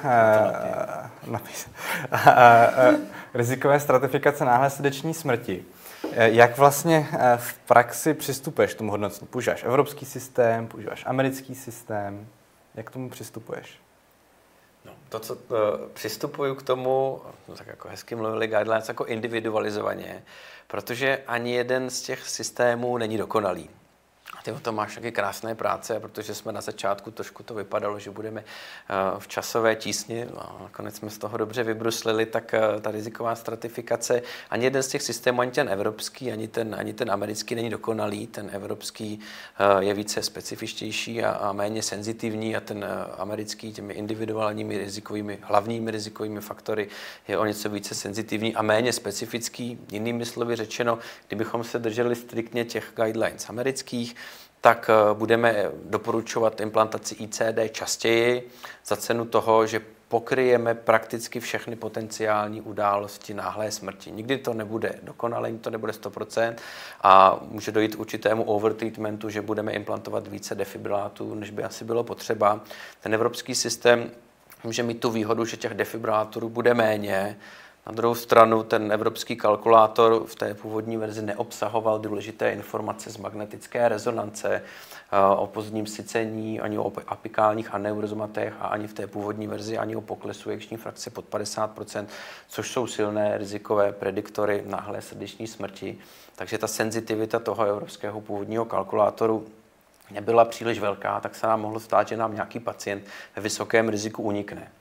rizikové stratifikace náhlé srdeční smrti. Jak vlastně v praxi přistupuješ k tomu hodnocení? Používáš evropský systém, používáš americký systém? Jak k tomu přistupuješ? No, to, co přistupuju k tomu, tak jako hezky mluvili guidelines, jako individualizovaně, protože ani jeden z těch systémů není dokonalý. A ty o tom máš taky krásné práce, protože jsme na začátku trošku to vypadalo, že budeme v časové tísni, a nakonec jsme z toho dobře vybruslili, tak ta riziková stratifikace, ani jeden z těch systémů, ani ten evropský, ani ten americký není dokonalý, ten evropský je více specifičtější a méně senzitivní a ten americký těmi individuálními rizikovými, hlavními rizikovými faktory je o něco více senzitivní a méně specifický. Jinými slovy řečeno, kdybychom se drželi striktně těch guidelines amerických, tak budeme doporučovat implantaci ICD častěji za cenu toho, že pokryjeme prakticky všechny potenciální události náhlé smrti. Nikdy to nebude dokonalé, to nebude 100% a může dojít k určitému overtreatmentu, že budeme implantovat více defibrilátů, než by asi bylo potřeba. Ten evropský systém může mít tu výhodu, že těch defibrilátorů bude méně. Na druhou stranu ten evropský kalkulátor v té původní verzi neobsahoval důležité informace z magnetické rezonance, o pozdním sycení, ani o apikálních aneurizmatech a ani v té původní verzi ani o poklesu ejekční frakce pod 50%, což jsou silné rizikové prediktory náhlé srdeční smrti. Takže ta senzitivita toho evropského původního kalkulátoru nebyla příliš velká, tak se nám mohlo stát, že nám nějaký pacient ve vysokém riziku unikne.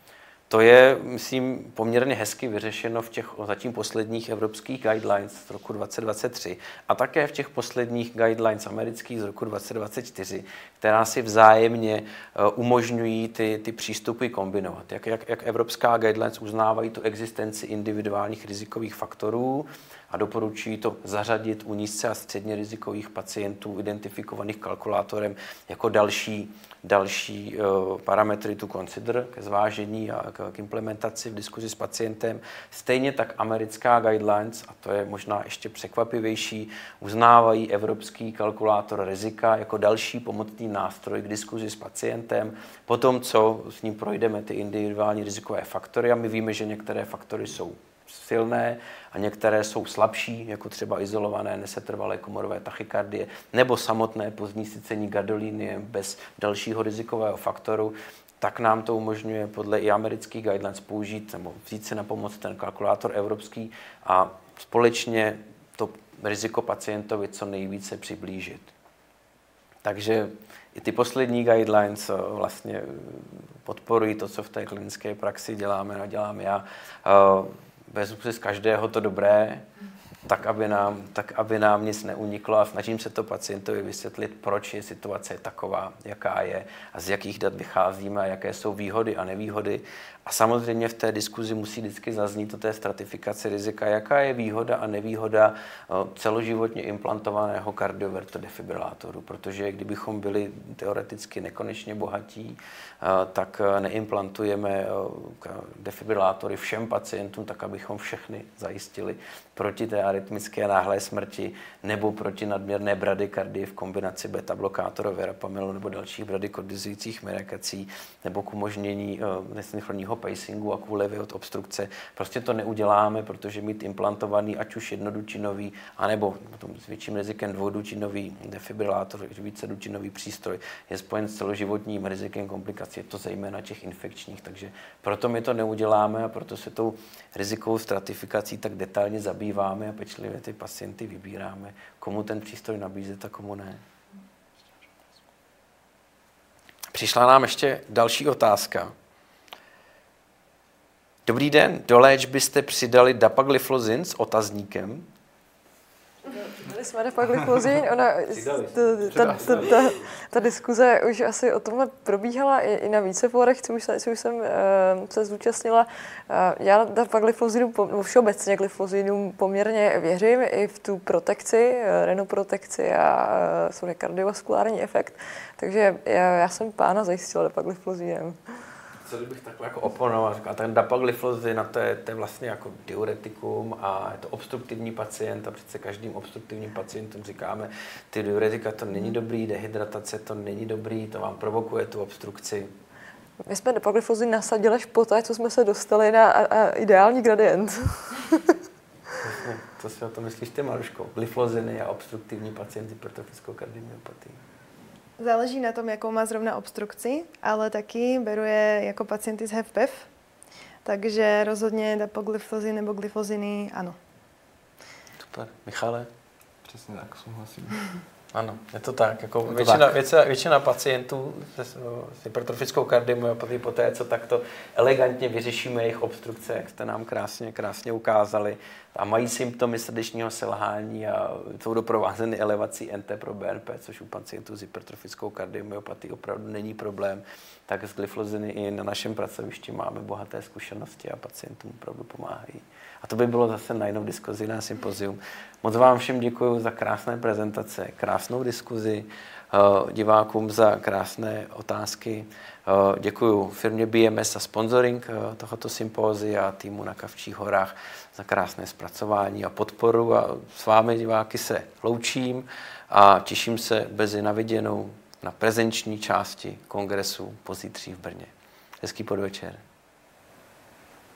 to je, myslím, poměrně hezky vyřešeno v těch zatím posledních evropských guidelines z roku 2023 a také v těch posledních guidelines amerických z roku 2024, která si vzájemně umožňují ty přístupy kombinovat. Jak evropská guidelines uznávají tu existenci individuálních rizikových faktorů a doporučují to zařadit u nízce a středně rizikových pacientů identifikovaných kalkulátorem jako další parametry to consider ke zvážení a k implementaci v diskuzi s pacientem. Stejně tak americká guidelines, a to je možná ještě překvapivější, uznávají evropský kalkulátor rizika jako další pomocný nástroj k diskuzi s pacientem. Potom, co s ním projdeme ty individuální rizikové faktory, a my víme, že některé faktory jsou silné a některé jsou slabší, jako třeba izolované nesetrvalé komorové tachykardie nebo samotné pozdní sycení gadolínie bez dalšího rizikového faktoru, tak nám to umožňuje podle i amerických guidelines použít nebo vzít si na pomoc ten kalkulátor evropský a společně to riziko pacientovi co nejvíce přiblížit. Takže i ty poslední guidelines vlastně podporují to, co v té klinické praxi děláme a dělám já. Vezmu si z každého to dobré, tak, aby nám nic neuniklo a snažím se to pacientovi vysvětlit, proč je situace taková, jaká je a z jakých dat vycházíme a jaké jsou výhody a nevýhody. A samozřejmě v té diskuzi musí vždycky zaznít o té stratifikaci rizika, jaká je výhoda a nevýhoda celoživotně implantovaného kardiovertodefibrilátoru, protože kdybychom byli teoreticky nekonečně bohatí, tak neimplantujeme defibrilátory všem pacientům, tak abychom všechny zajistili proti té arytmické náhlé smrti nebo proti nadměrné bradykardii v kombinaci beta-blokátoru, verapamilu nebo dalších bradykardizujících medikací nebo k umožnění nesynchronního pacingu a kůlevy od obstrukce. Prostě to neuděláme, protože mít implantovaný ať už jednodučinový, anebo s větším rizikem dvoudučinový defibrilátor, vícedučinový přístroj je spojen s celoživotním rizikem komplikací, je to zejména těch infekčních, takže proto my to neuděláme a proto se tou rizikovou stratifikací tak detailně zabýváme a pečlivě ty pacienty vybíráme, komu ten přístroj nabízet a komu ne. Přišla nám ještě další otázka. Dobrý den, do léčby jste přidali dapagliflozin s otazníkem. Měli jsme dapagliflozin, ta diskuze už asi o tomhle probíhala i na více fórech, co už jsem se zúčastnila. Já dapagliflozinu, všeobecně gliflozinům poměrně věřím, i v tu protekci, renoprotekci a kardiovaskulární efekt. Takže já jsem pána zajistila dapagliflozinem. Co kdybych takhle jako oponoval, a ten dapagliflozin, to je vlastně jako diuretikum a je to obstruktivní pacient a přece každým obstruktivním pacientům říkáme, ty diuretika to není dobrý, dehydratace to není dobrý, to vám provokuje tu obstrukci. My jsme dapagliflozin nasadili až poté, co jsme se dostali na ideální gradient. Co si o to myslíš ty, Maruško? Glifloziny a obstruktivní pacient s hypertrofickou kardiomyopatii. Záleží na tom, jakou má zrovna obstrukci, ale taky beru je jako pacienty s HFpEF, takže rozhodně dapagliflozin nebo glyfoziny ano. Super. Michale? Přesně tak, souhlasím. Ano, je to tak. Jako většina pacientů s hypertrofickou kardiomyopatií po té, co takto elegantně vyřešíme jejich obstrukce, jak jste nám krásně ukázali, a mají symptomy srdečního selhání a jsou doprovázeny elevací NT pro BNP, což u pacientů s hypertrofickou kardiomyopatií opravdu není problém, tak s glyfloziny i na našem pracovišti máme bohaté zkušenosti a pacientům opravdu pomáhají. A to by bylo zase na jinou diskuzi, na sympozium. Moc vám všem děkuji za krásné prezentace, krásnou diskuzi, divákům za krásné otázky. Děkuji firmě BMS za sponsoring tohoto sympózia a týmu na Kavčích horách za krásné zpracování a podporu. A s vámi, diváky, se loučím a těším se brzy na viděnou na prezenční části kongresu pozítří v Brně. Hezký podvečer.